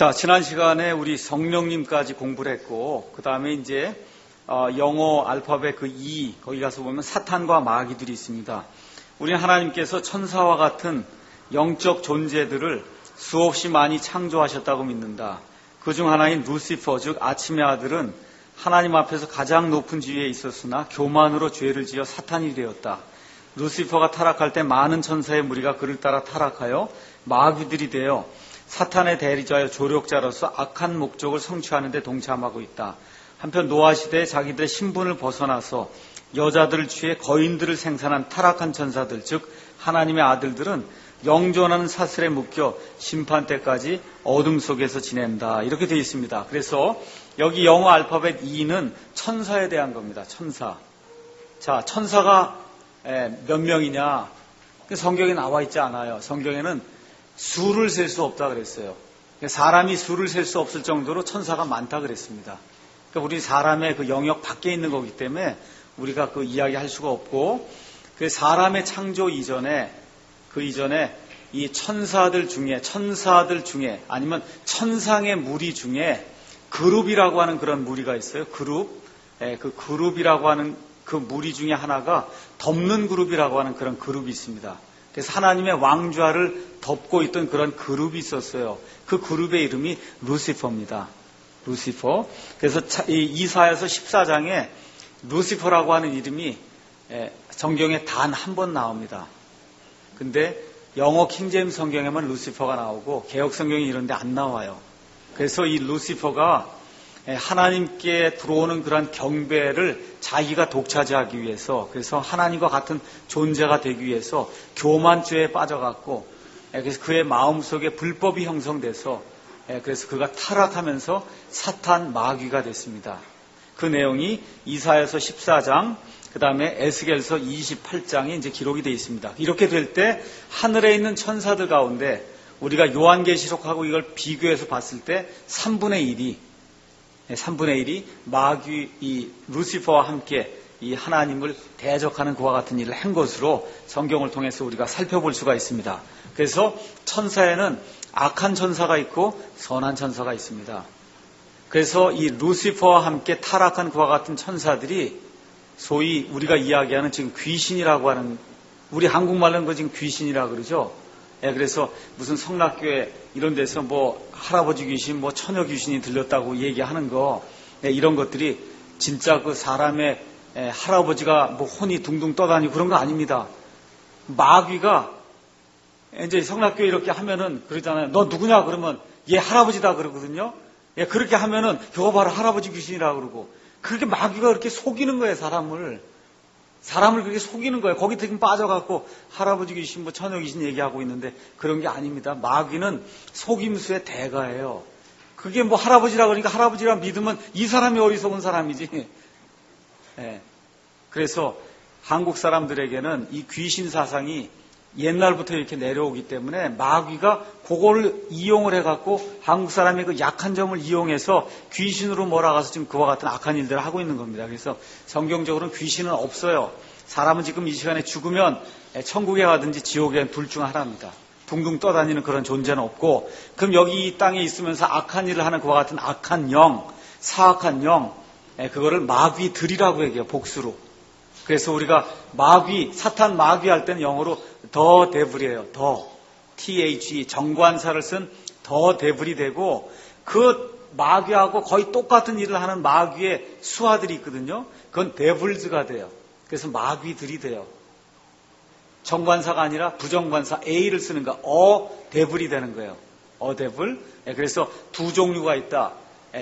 자, 지난 시간에 우리 성령님까지 공부를 했고, 그 다음에 이제 영어 알파벳 그 E, 거기 가서 보면 사탄과 마귀들이 있습니다. 우리는 하나님께서 천사와 같은 영적 존재들을 수없이 많이 창조하셨다고 믿는다. 그중 하나인 루시퍼, 즉 아침의 아들은 하나님 앞에서 가장 높은 지위에 있었으나 교만으로 죄를 지어 사탄이 되었다. 루시퍼가 타락할 때 많은 천사의 무리가 그를 따라 타락하여 마귀들이 되어 사탄의 대리자여 조력자로서 악한 목적을 성취하는 데 동참하고 있다. 한편 노아 시대에 자기들의 신분을 벗어나서 여자들을 취해 거인들을 생산한 타락한 천사들, 즉 하나님의 아들들은 영존하는 사슬에 묶여 심판 때까지 어둠 속에서 지낸다. 이렇게 되어 있습니다. 그래서 여기 영어 알파벳 E는 천사에 대한 겁니다. 천사. 자, 천사가 몇 명이냐? 성경에 나와 있지 않아요. 성경에는 수를 셀 수 없다 그랬어요. 사람이 수를 셀 수 없을 정도로 천사가 많다 그랬습니다. 그러니까 우리 사람의 그 영역 밖에 있는 거기 때문에 우리가 그 이야기할 수가 없고, 그 사람의 창조 이전에 이 천사들 중에 아니면 천상의 무리 중에 그룹이라고 하는 그런 무리가 있어요. 그 그룹이라고 하는 그 무리 중에 하나가 덮는 그룹이라고 하는 그런 그룹이 있습니다. 그래서 하나님의 왕좌를 덮고 있던 그런 그룹이 있었어요. 그 그룹의 이름이 루시퍼입니다. 루시퍼. 그래서 이사야서 14장에 루시퍼라고 하는 이름이 성경에 단 한 번 나옵니다. 근데 영어 킹제임스 성경에만 루시퍼가 나오고 개역 성경이 이런 데 안 나와요. 그래서 이 루시퍼가 하나님께 들어오는 그런 경배를 자기가 독차지하기 위해서, 그래서 하나님과 같은 존재가 되기 위해서 교만죄에 빠져갖고, 그래서 그의 마음속에 불법이 형성돼서, 그래서 그가 타락하면서 사탄 마귀가 됐습니다. 그 내용이 이사야서 14장, 그 다음에 에스겔서 28장에 이제 기록이 되어 있습니다. 이렇게 될 때 하늘에 있는 천사들 가운데 우리가 요한계시록하고 이걸 비교해서 봤을 때 3분의 1이 마귀, 이 루시퍼와 함께 이 하나님을 대적하는 그와 같은 일을 한 것으로 성경을 통해서 우리가 살펴볼 수가 있습니다. 그래서 천사에는 악한 천사가 있고 선한 천사가 있습니다. 그래서 이 루시퍼와 함께 타락한 그와 같은 천사들이 소위 우리가 이야기하는 지금 귀신이라고 하는, 우리 한국말로는 그 지금 귀신이라고 그러죠. 그래서 무슨 성락교회 이런 데서 뭐 할아버지 귀신, 뭐 처녀 귀신이 들렸다고 얘기하는 거, 이런 것들이 진짜 그 사람의 할아버지가 뭐 혼이 둥둥 떠다니고 그런 거 아닙니다. 마귀가 이제 성락교회 이렇게 하면은 그러잖아요. 너 누구냐 그러면 얘 할아버지다 그러거든요. 그렇게 하면은 저거 봐라 할아버지 귀신이라고 그러고, 그렇게 마귀가 그렇게 속이는 거예요. 사람을 그렇게 속이는 거예요. 거기 지금 빠져갖고 할아버지 귀신, 뭐 처녀 귀신 얘기하고 있는데 그런 게 아닙니다. 마귀는 속임수의 대가예요. 그게 뭐 할아버지라 그러니까 할아버지라 믿으면 이 사람이 어리석은 사람이지. 그래서 한국 사람들에게는 이 귀신 사상이 옛날부터 이렇게 내려오기 때문에 마귀가 그걸 이용을 해갖고 한국 사람의 그 약한 점을 이용해서 귀신으로 몰아가서 지금 그와 같은 악한 일들을 하고 있는 겁니다. 그래서 성경적으로는 귀신은 없어요. 사람은 지금 이 시간에 죽으면 천국에 가든지 지옥에 둘 중 하나입니다. 둥둥 떠다니는 그런 존재는 없고, 그럼 여기 이 땅에 있으면서 악한 일을 하는 그와 같은 악한 영, 사악한 영, 그거를 마귀들이라고 얘기해요. 복수로. 그래서 우리가 사탄 마귀 할 때는 영어로 더 데블이에요. 더, THE, 정관사를 쓴 더 데블이 되고, 그 마귀하고 거의 똑같은 일을 하는 마귀의 수하들이 있거든요. 그건 데블즈가 돼요. 그래서 마귀들이 돼요. 정관사가 아니라 부정관사 A를 쓰는 거, 데블이 되는 거예요. 데블. 그래서 두 종류가 있다.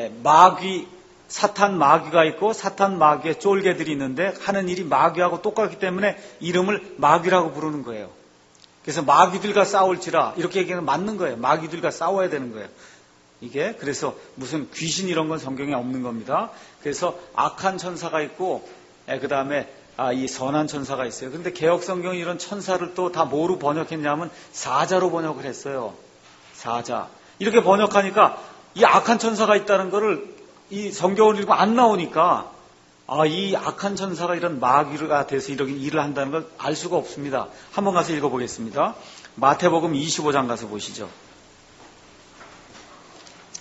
사탄 마귀가 있고 사탄 마귀의 쫄개들이 있는데 하는 일이 마귀하고 똑같기 때문에 이름을 마귀라고 부르는 거예요. 그래서 마귀들과 싸울지라 이렇게 얘기하면 맞는 거예요. 마귀들과 싸워야 되는 거예요. 이게 그래서 무슨 귀신 이런 건 성경에 없는 겁니다. 그래서 악한 천사가 있고 그 다음에 이 선한 천사가 있어요. 그런데 개역 성경이 이런 천사를 또 다 뭐로 번역했냐면 사자로 번역을 했어요. 사자. 이렇게 번역하니까 이 악한 천사가 있다는 거를 이 성경을 읽으면 안 나오니까 이 악한 천사가 이런 마귀가 돼서 이런 일을 한다는 걸 알 수가 없습니다. 한번 가서 읽어보겠습니다. 마태복음 25장 가서 보시죠.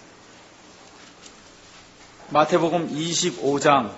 마태복음 25장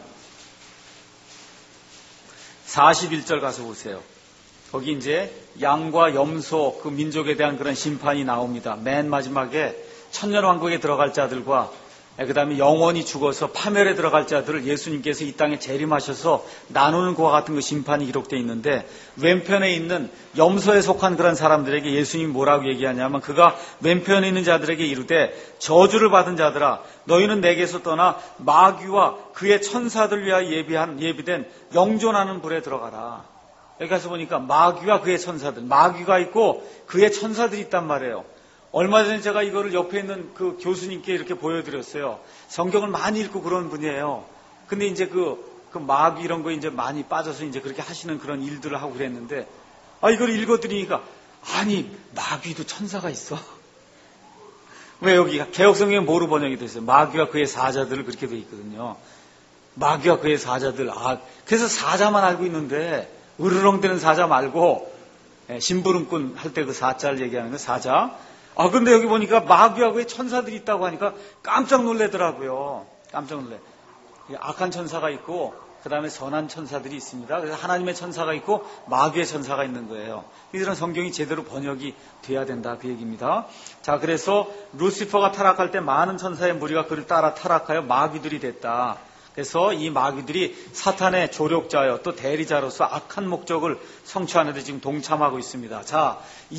41절 가서 보세요. 거기 이제 양과 염소 그 민족에 대한 그런 심판이 나옵니다. 맨 마지막에 천년왕국에 들어갈 자들과 그 다음에 영원히 죽어서 파멸에 들어갈 자들을 예수님께서 이 땅에 재림하셔서 나누는 것과 같은 그 심판이 기록되어 있는데, 왼편에 있는 염소에 속한 그런 사람들에게 예수님이 뭐라고 얘기하냐면, 그가 왼편에 있는 자들에게 이르되 저주를 받은 자들아, 너희는 내게서 떠나 마귀와 그의 천사들 위하여 예비된 영존하는 불에 들어가라. 여기 가서 보니까 마귀와 그의 천사들, 마귀가 있고 그의 천사들이 있단 말이에요. 얼마 전에 제가 이거를 옆에 있는 그 교수님께 이렇게 보여드렸어요. 성경을 많이 읽고 그런 분이에요. 근데 이제 그 마귀 이런 거 이제 많이 빠져서 이제 그렇게 하시는 그런 일들을 하고 그랬는데, 이걸 읽어드리니까, 아니, 마귀도 천사가 있어. 왜 여기 개혁성경에 뭐로 번역이 됐어요? 마귀와 그의 사자들을 그렇게 돼 있거든요. 마귀와 그의 사자들. 그래서 사자만 알고 있는데, 으르렁대는 사자 말고, 심부름꾼 할 때 그 사자를 얘기하는 거 사자. 근데 여기 보니까 마귀와 그의 천사들이 있다고 하니까 깜짝 놀래더라고요. 깜짝 놀래. 악한 천사가 있고, 그 다음에 선한 천사들이 있습니다. 그래서 하나님의 천사가 있고, 마귀의 천사가 있는 거예요. 이들은 성경이 제대로 번역이 돼야 된다, 그 얘기입니다. 자, 그래서 루시퍼가 타락할 때 많은 천사의 무리가 그를 따라 타락하여 마귀들이 됐다. 그래서 이 마귀들이 사탄의 조력자여 또 대리자로서 악한 목적을 성취하는 데 지금 동참하고 있습니다. 자,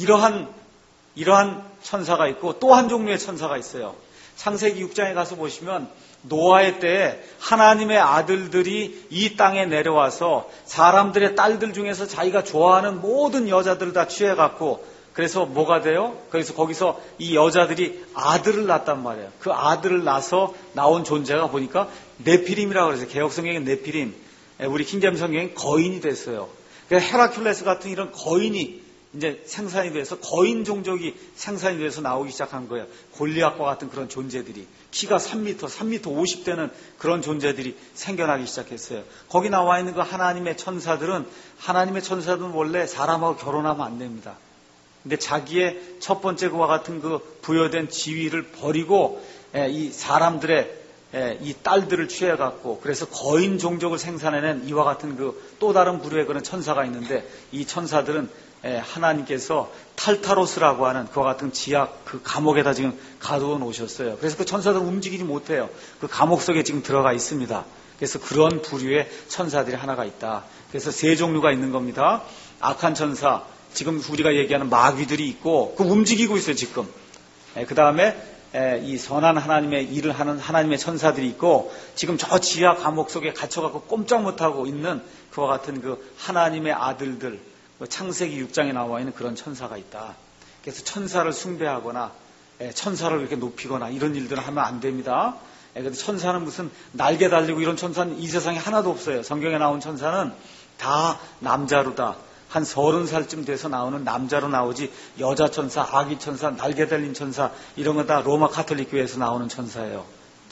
이러한 천사가 있고 또 한 종류의 천사가 있어요. 창세기 6장에 가서 보시면 노아의 때에 하나님의 아들들이 이 땅에 내려와서 사람들의 딸들 중에서 자기가 좋아하는 모든 여자들을 다 취해갖고, 그래서 뭐가 돼요? 그래서 거기서 이 여자들이 아들을 낳았단 말이에요. 그 아들을 낳아서 나온 존재가 보니까 네피림이라고 그래서 개혁성경엔 네피림, 우리 킹제임 성경엔 거인이 됐어요. 그래서 헤라큘레스 같은 이런 거인이 이제 생산이 돼서 거인 종족이 생산이 돼서 나오기 시작한 거예요. 골리앗과 같은 그런 존재들이 키가 3m 50되는 그런 존재들이 생겨나기 시작했어요. 거기 나와 있는 그 하나님의 천사들은 원래 사람하고 결혼하면 안 됩니다. 근데 자기의 첫 번째 그와 같은 그 부여된 지위를 버리고 이 사람들의 이 딸들을 취해갖고, 그래서 거인 종족을 생산해낸 이와 같은 그 또 다른 부류의 그런 천사가 있는데, 이 천사들은 하나님께서 탈타로스라고 하는 그와 같은 지악 그 감옥에다 지금 가두어 놓으셨어요. 그래서 그 천사들은 움직이지 못해요. 그 감옥 속에 지금 들어가 있습니다. 그래서 그런 부류의 천사들이 하나가 있다. 그래서 세 종류가 있는 겁니다. 악한 천사, 지금 우리가 얘기하는 마귀들이 있고, 그 움직이고 있어요, 지금. 그 다음에 이 선한 하나님의 일을 하는 하나님의 천사들이 있고, 지금 저 지하 감옥 속에 갇혀갖고 꼼짝 못하고 있는 그와 같은 그 하나님의 아들들, 창세기 6장에 나와 있는 그런 천사가 있다. 그래서 천사를 숭배하거나 천사를 이렇게 높이거나 이런 일들을 하면 안 됩니다. 그런데 천사는 무슨 날개 달리고 이런 천사는 이 세상에 하나도 없어요. 성경에 나온 천사는 다 남자로다. 한 30살쯤 돼서 나오는 남자로 나오지, 여자 천사, 아기 천사, 날개 달린 천사 이런 거 다 로마 카톨릭 교회에서 나오는 천사예요.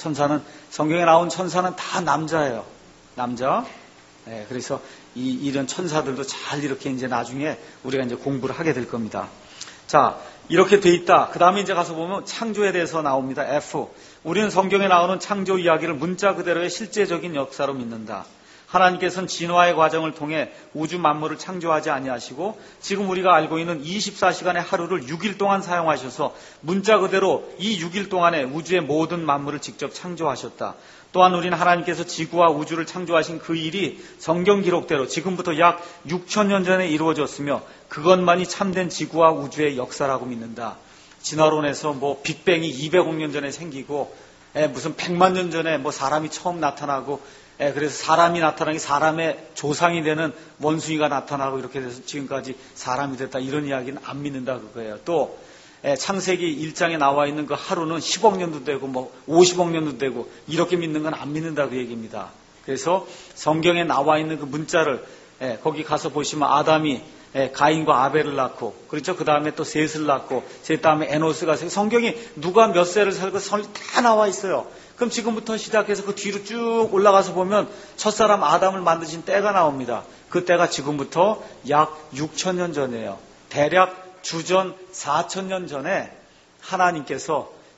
성경에 나온 천사는 다 남자예요. 남자. 그래서 이런 천사들도 잘 이렇게 이제 나중에 우리가 이제 공부를 하게 될 겁니다. 자, 이렇게 돼 있다. 그 다음에 이제 가서 보면 창조에 대해서 나옵니다. F. 우리는 성경에 나오는 창조 이야기를 문자 그대로의 실제적인 역사로 믿는다. 하나님께서는 진화의 과정을 통해 우주 만물을 창조하지 아니하시고, 지금 우리가 알고 있는 24시간의 하루를 6일 동안 사용하셔서 문자 그대로 이 6일 동안에 우주의 모든 만물을 직접 창조하셨다. 또한 우리는 하나님께서 지구와 우주를 창조하신 그 일이 성경 기록대로 지금부터 약 6,000년 전에 이루어졌으며, 그것만이 참된 지구와 우주의 역사라고 믿는다. 진화론에서 빅뱅이 200억 년 전에 생기고, 무슨 100만 년 전에 사람이 처음 나타나고, 그래서 사람이 나타나기 사람의 조상이 되는 원숭이가 나타나고 이렇게 돼서 지금까지 사람이 됐다, 이런 이야기는 안 믿는다 그거예요. 또 창세기 1장에 나와 있는 그 하루는 10억 년도 되고 50억 년도 되고 이렇게 믿는 건 안 믿는다 그 얘기입니다. 그래서 성경에 나와 있는 그 문자를 거기 가서 보시면 아담이 가인과 아벨을 낳고, 그렇죠? 그 다음에 또 셋을 낳고, 셋 다음에 에노스가, 성경이 누가 몇 세를 살고 다 나와 있어요. 그럼 지금부터 시작해서 그 뒤로 쭉 올라가서 보면 첫사람 아담을 만드신 때가 나옵니다. 그 때가 지금부터 약 6,000년 전이에요. 대략 주전 4,000년 전에 하나님께서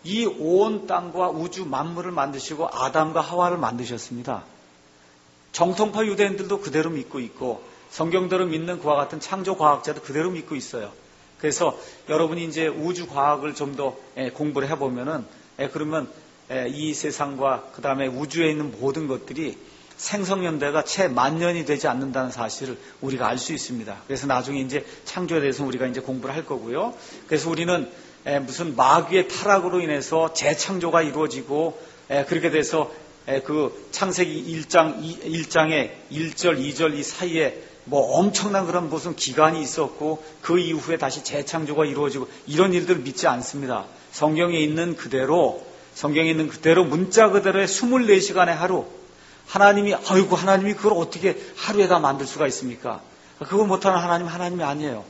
이 온 땅과 우주 만물을 만드시고 아담과 하와를 만드셨습니다. 정통파 유대인들도 그대로 믿고 있고 성경대로 믿는 그와 같은 창조 과학자도 그대로 믿고 있어요. 그래서 여러분이 이제 우주 과학을 좀 더 공부를 해보면은 그러면 이 세상과 그 다음에 우주에 있는 모든 것들이 생성연대가 채 10,000년이 되지 않는다는 사실을 우리가 알 수 있습니다. 그래서 나중에 이제 창조에 대해서 우리가 이제 공부를 할 거고요. 그래서 우리는 무슨 마귀의 타락으로 인해서 재창조가 이루어지고 그렇게 돼서 그 창세기 1장의 1절, 2절 이 사이에 뭐 엄청난 그런 무슨 기간이 있었고 그 이후에 다시 재창조가 이루어지고 이런 일들을 믿지 않습니다. 성경에 있는 그대로 문자 그대로의 24시간의 하루 하나님이 그걸 어떻게 하루에 다 만들 수가 있습니까? 그걸 못하는 하나님이 아니에요.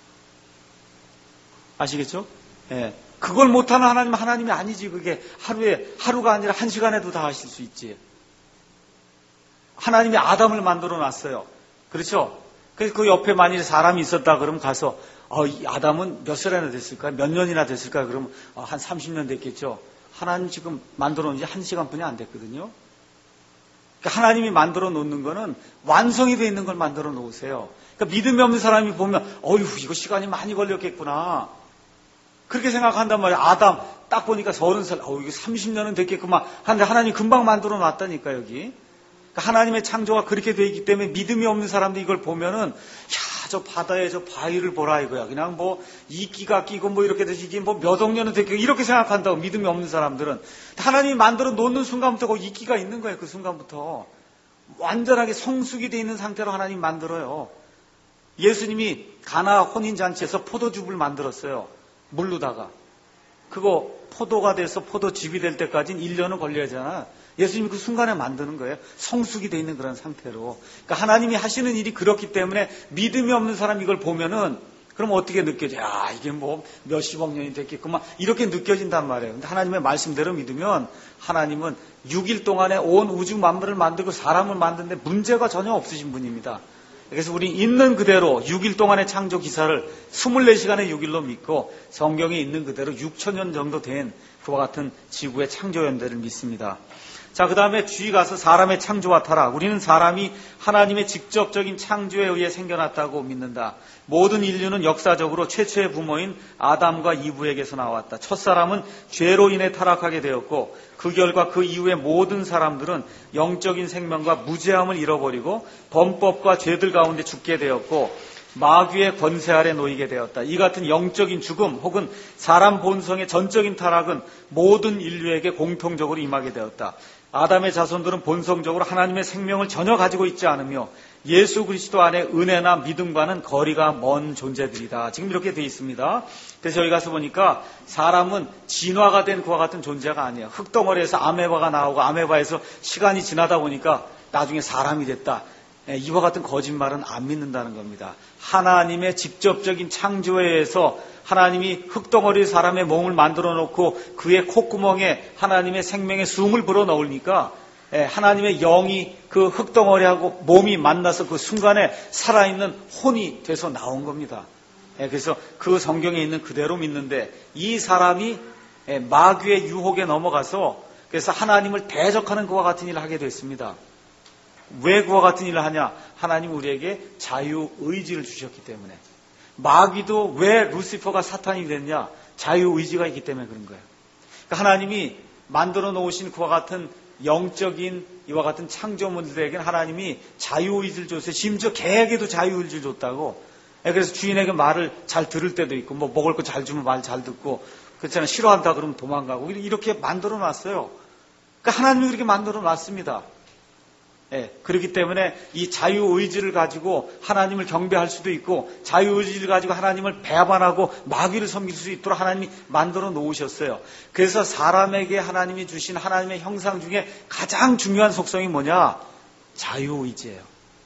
아시겠죠? 예. 그걸 못하는 하나님이 아니지. 그게 하루가 아니라 1시간에도 다 하실 수 있지. 하나님이 아담을 만들어 놨어요. 그렇죠? 그래서 그 옆에 만일 사람이 있었다 그러면 가서 이 아담은 몇 살이나 됐을까요? 몇 년이나 됐을까요? 그러면 한 30년 됐겠죠. 하나님 지금 만들어 놓은 지 1시간뿐이 안 됐거든요. 그러니까 하나님이 만들어 놓는 거는 완성이 되어 있는 걸 만들어 놓으세요. 그러니까 믿음이 없는 사람이 보면 이거 시간이 많이 걸렸겠구나. 그렇게 생각한단 말이에요. 아담 딱 보니까 30살, 이거 30년은 됐겠구만. 하는데 하나님 금방 만들어 놨다니까 여기. 그러니까 하나님의 창조가 그렇게 되어 있기 때문에 믿음이 없는 사람들이 이걸 보면은 저 바다에 저 바위를 보라 이거야. 그냥 뭐 이끼가 끼고 뭐 이렇게 돼서 이게 뭐 몇 억 년은 됐겠고 이렇게 생각한다고 믿음이 없는 사람들은. 하나님이 만들어 놓는 순간부터 거기 이끼가 있는 거예요. 그 순간부터. 완전하게 성숙이 되어 있는 상태로 하나님 만들어요. 예수님이 가나 혼인잔치에서 포도즙을 만들었어요. 물로다가. 그거 포도가 돼서 포도즙이 될 때까지는 1년은 걸려야 하잖아. 예수님이 그 순간에 만드는 거예요. 성숙이 되어 있는 그런 상태로. 그러니까 하나님이 하시는 일이 그렇기 때문에 믿음이 없는 사람 이걸 보면은 그럼 어떻게 느껴져? 이게 뭐 몇십억 년이 됐겠구만. 이렇게 느껴진단 말이에요. 근데 하나님의 말씀대로 믿으면 하나님은 6일 동안에 온 우주 만물을 만들고 사람을 만드는데 문제가 전혀 없으신 분입니다. 그래서 우리 있는 그대로 6일 동안의 창조 기사를 24시간의 6일로 믿고 성경에 있는 그대로 6,000년 정도 된 그와 같은 지구의 창조 연대를 믿습니다. 자, 그 다음에 주의 가서 사람의 창조와 타락. 우리는 사람이 하나님의 직접적인 창조에 의해 생겨났다고 믿는다. 모든 인류는 역사적으로 최초의 부모인 아담과 이브에게서 나왔다. 첫사람은 죄로 인해 타락하게 되었고 그 결과 그 이후에 모든 사람들은 영적인 생명과 무죄함을 잃어버리고 범법과 죄들 가운데 죽게 되었고 마귀의 권세 아래 놓이게 되었다. 이 같은 영적인 죽음 혹은 사람 본성의 전적인 타락은 모든 인류에게 공통적으로 임하게 되었다. 아담의 자손들은 본성적으로 하나님의 생명을 전혀 가지고 있지 않으며 예수 그리스도 안에 은혜나 믿음과는 거리가 먼 존재들이다. 지금 이렇게 되어 있습니다. 그래서 여기 가서 보니까 사람은 진화가 된 그와 같은 존재가 아니에요. 흙덩어리에서 아메바가 나오고 아메바에서 시간이 지나다 보니까 나중에 사람이 됐다. 이와 같은 거짓말은 안 믿는다는 겁니다. 하나님의 직접적인 창조에 의해서 하나님이 흙덩어리 사람의 몸을 만들어 놓고 그의 콧구멍에 하나님의 생명의 숨을 불어 넣으니까 하나님의 영이 그 흙덩어리하고 몸이 만나서 그 순간에 살아있는 혼이 돼서 나온 겁니다. 그래서 그 성경에 있는 그대로 믿는데 이 사람이 마귀의 유혹에 넘어가서 그래서 하나님을 대적하는 그와 같은 일을 하게 됐습니다. 왜 그와 같은 일을 하냐? 하나님 우리에게 자유의지를 주셨기 때문에. 마귀도 왜 루시퍼가 사탄이 됐냐? 자유의지가 있기 때문에 그런 거예요. 그러니까 하나님이 만들어 놓으신 그와 같은 영적인 이와 같은 창조물들에게는 하나님이 자유의지를 줬어요. 심지어 개에게도 자유의지를 줬다고. 그래서 주인에게 말을 잘 들을 때도 있고 뭐 먹을 거 잘 주면 말 잘 듣고 그렇잖아요. 싫어한다 그러면 도망가고 이렇게 만들어 놨어요. 그러니까 하나님이 그렇게 만들어 놨습니다. 그렇기 때문에 이 자유의지를 가지고 하나님을 경배할 수도 있고 자유의지를 가지고 하나님을 배반하고 마귀를 섬길 수 있도록 하나님이 만들어 놓으셨어요. 그래서 사람에게 하나님이 주신 하나님의 형상 중에 가장 중요한 속성이 뭐냐? 자유의지예요.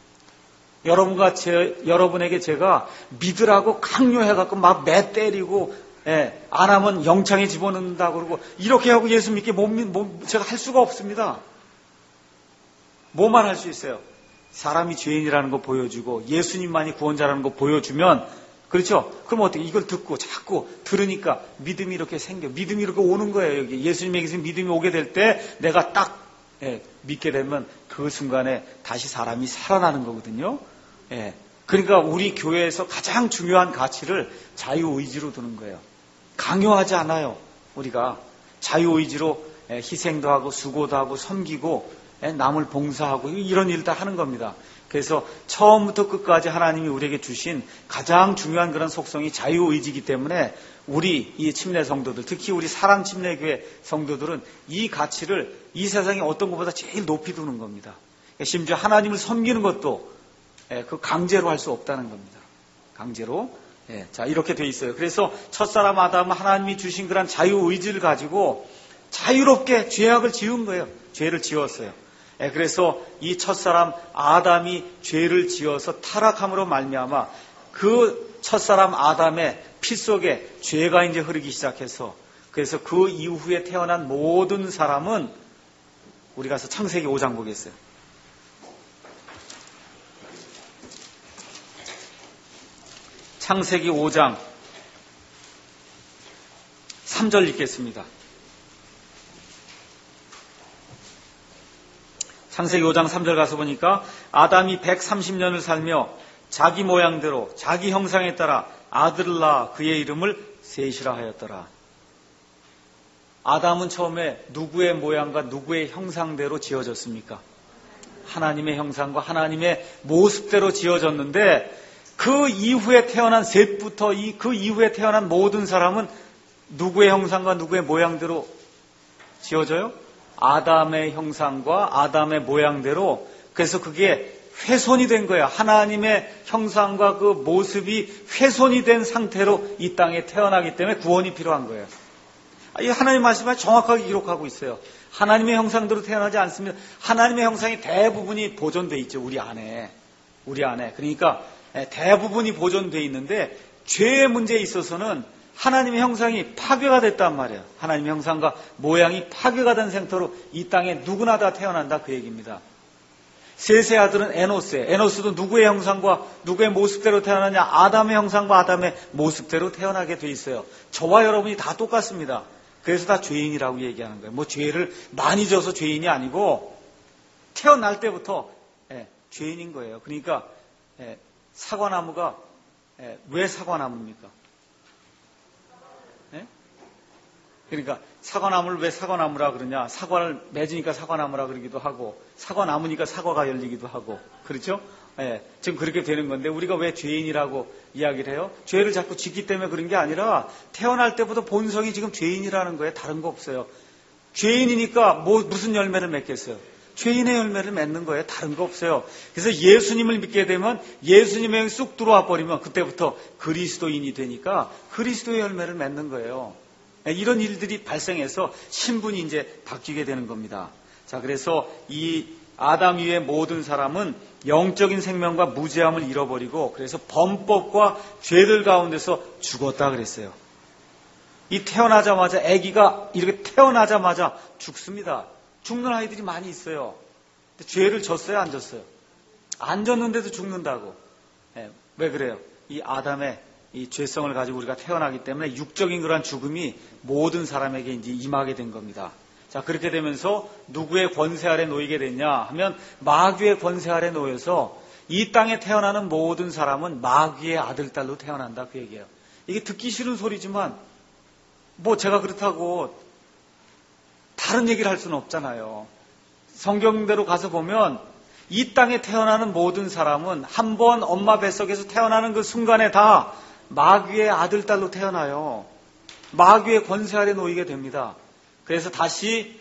여러분에게 제가 믿으라고 강요해갖고 막 매 때리고 안 하면 영창에 집어넣는다 그러고 이렇게 하고 예수 믿게 제가 할 수가 없습니다. 뭐만 할 수 있어요? 사람이 죄인이라는 거 보여주고 예수님만이 구원자라는 거 보여주면 그렇죠? 그럼 어떻게 이걸 듣고 자꾸 들으니까 믿음이 이렇게 생겨. 믿음이 이렇게 오는 거예요. 여기 예수님에게서 믿음이 오게 될 때 내가 딱 믿게 되면 그 순간에 다시 사람이 살아나는 거거든요. 그러니까 우리 교회에서 가장 중요한 가치를 자유의지로 두는 거예요. 강요하지 않아요. 우리가 자유의지로 희생도 하고 수고도 하고 섬기고 남을 봉사하고 이런 일을 다 하는 겁니다. 그래서 처음부터 끝까지 하나님이 우리에게 주신 가장 중요한 그런 속성이 자유의지이기 때문에 우리 이 침례 성도들, 특히 우리 사랑 침례교회 성도들은 이 가치를 이 세상에 어떤 것보다 제일 높이 두는 겁니다. 심지어 하나님을 섬기는 것도 그 강제로 할 수 없다는 겁니다. 강제로. 자, 이렇게 돼 있어요. 그래서 첫사람 아담은 하나님이 주신 그런 자유의지를 가지고 자유롭게 죄악을 지은 거예요. 죄를 지었어요. 그래서 이 첫사람 아담이 죄를 지어서 타락함으로 말미암아 그 첫사람 아담의 피 속에 죄가 이제 흐르기 시작해서 그래서 그 이후에 태어난 모든 사람은 우리 가서 창세기 5장 보겠어요. 창세기 5장 3절 읽겠습니다. 창세기 5장 3절 가서 보니까 아담이 130년을 살며 자기 모양대로 자기 형상에 따라 아들을 낳아 그의 이름을 셋이라 하였더라. 아담은 처음에 누구의 모양과 누구의 형상대로 지어졌습니까? 하나님의 형상과 하나님의 모습대로 지어졌는데 그 이후에 태어난 셋부터 그 이후에 태어난 모든 사람은 누구의 형상과 누구의 모양대로 지어져요? 아담의 형상과 아담의 모양대로. 그래서 그게 훼손이 된 거야. 하나님의 형상과 그 모습이 훼손이 된 상태로 이 땅에 태어나기 때문에 구원이 필요한 거예요. 이 하나님 말씀을 정확하게 기록하고 있어요. 하나님의 형상대로 태어나지 않습니다. 하나님의 형상이 대부분이 보존되어 있죠. 우리 안에. 그러니까 대부분이 보존되어 있는데 죄의 문제에 있어서는 하나님의 형상이 파괴가 됐단 말이에요. 하나님의 형상과 모양이 파괴가 된 상태로 이 땅에 누구나 다 태어난다 그 얘기입니다. 셋의 아들은 에노스도 누구의 형상과 누구의 모습대로 태어나냐? 아담의 형상과 아담의 모습대로 태어나게 돼 있어요. 저와 여러분이 다 똑같습니다. 그래서 다 죄인이라고 얘기하는 거예요. 뭐 죄를 많이 져서 죄인이 아니고 태어날 때부터 죄인인 거예요. 그러니까 사과나무가 왜 사과나무입니까? 그러니까 사과나무를 왜 사과나무라 그러냐? 사과를 맺으니까 사과나무라 그러기도 하고 사과나무니까 사과가 열리기도 하고 그렇죠? 지금 그렇게 되는 건데 우리가 왜 죄인이라고 이야기를 해요? 죄를 자꾸 짓기 때문에 그런 게 아니라 태어날 때부터 본성이 지금 죄인이라는 거예요. 다른 거 없어요. 죄인이니까 무슨 열매를 맺겠어요? 죄인의 열매를 맺는 거예요. 다른 거 없어요. 그래서 예수님을 믿게 되면 예수님의 쑥 들어와 버리면 그때부터 그리스도인이 되니까 그리스도의 열매를 맺는 거예요. 이런 일들이 발생해서 신분이 이제 바뀌게 되는 겁니다. 자, 그래서 이 아담 이후의 모든 사람은 영적인 생명과 무죄함을 잃어버리고 그래서 범법과 죄들 가운데서 죽었다 그랬어요. 이 태어나자마자 아기가 이렇게 태어나자마자 죽습니다. 죽는 아이들이 많이 있어요. 근데 죄를 졌어요, 안 졌어요? 안 졌는데도 죽는다고. 왜 그래요? 이 아담의 이 죄성을 가지고 우리가 태어나기 때문에 육적인 그러한 죽음이 모든 사람에게 이제 임하게 된 겁니다. 자, 그렇게 되면서 누구의 권세 아래 놓이게 됐냐 하면 마귀의 권세 아래 놓여서 이 땅에 태어나는 모든 사람은 마귀의 아들, 딸로 태어난다 그 얘기예요. 이게 듣기 싫은 소리지만 뭐 제가 그렇다고 다른 얘기를 할 수는 없잖아요. 성경대로 가서 보면 이 땅에 태어나는 모든 사람은 한 번 엄마 뱃속에서 태어나는 그 순간에 다 마귀의 아들, 딸로 태어나요. 마귀의 권세 아래 놓이게 됩니다. 그래서 다시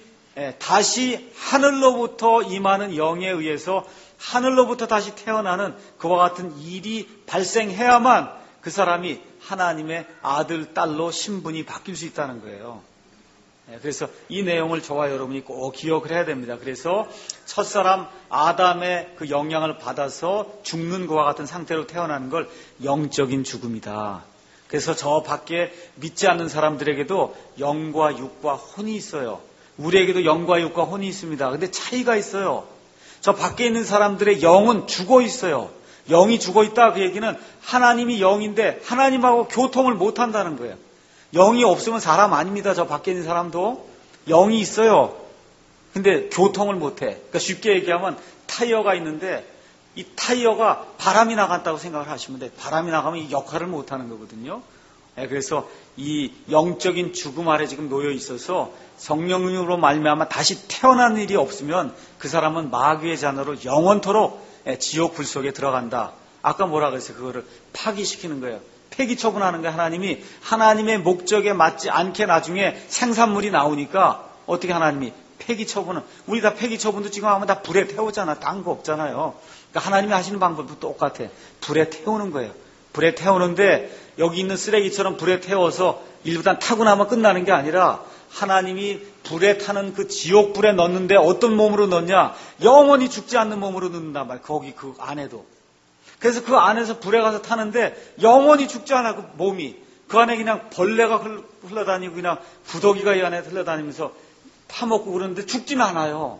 하늘로부터 임하는 영에 의해서 하늘로부터 다시 태어나는 그와 같은 일이 발생해야만 그 사람이 하나님의 아들, 딸로 신분이 바뀔 수 있다는 거예요. 그래서 이 내용을 저와 여러분이 꼭 기억을 해야 됩니다. 그래서 첫사람 아담의 그 영향을 받아서 죽는 것과 같은 상태로 태어나는 걸 영적인 죽음이다. 그래서 저 밖에 믿지 않는 사람들에게도 영과 육과 혼이 있어요. 우리에게도 영과 육과 혼이 있습니다. 근데 차이가 있어요. 저 밖에 있는 사람들의 영은 죽어 있어요. 영이 죽어있다 그 얘기는 하나님이 영인데 하나님하고 교통을 못한다는 거예요. 영이 없으면 사람 아닙니다. 저 밖에 있는 사람도 영이 있어요. 근데 교통을 못해. 그러니까 쉽게 얘기하면 타이어가 있는데 이 타이어가 바람이 나갔다고 생각을 하시면 돼요. 바람이 나가면 이 역할을 못하는 거거든요. 그래서 이 영적인 죽음 아래 지금 놓여 있어서 성령님으로 말미암아 다시 태어난 일이 없으면 그 사람은 마귀의 자녀로 영원토록 지옥 불 속에 들어간다. 아까 뭐라 그랬어요? 그거를 파기시키는 거예요. 폐기 처분하는 거예요. 하나님이 하나님의 목적에 맞지 않게 나중에 생산물이 나오니까 어떻게 하나님이 폐기 처분은 우리 다 폐기 처분도 지금 하면 다 불에 태우잖아. 딴 거 없잖아요. 그러니까 하나님이 하시는 방법도 똑같아. 불에 태우는 거예요. 불에 태우는데 여기 있는 쓰레기처럼 불에 태워서 일단 타고 나면 끝나는 게 아니라 하나님이 불에 타는 그 지옥 불에 넣는데 어떤 몸으로 넣냐? 영원히 죽지 않는 몸으로 넣는단 말이에요. 거기 그 안에도. 그래서 그 안에서 불에 가서 타는데 영원히 죽지 않아 그 몸이. 그 안에 그냥 벌레가 흘러다니고 그냥 구더기가 이 안에 흘러다니면서 파먹고 그러는데 죽지는 않아요.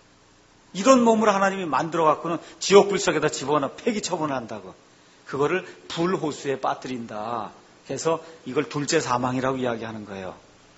이런 몸으로 하나님이 만들어 갖고는 지옥 불 속에다 집어넣어 폐기 처분한다고. 그거를 불호수에 빠뜨린다. 그래서 이걸 둘째 사망이라고 이야기하는 거예요.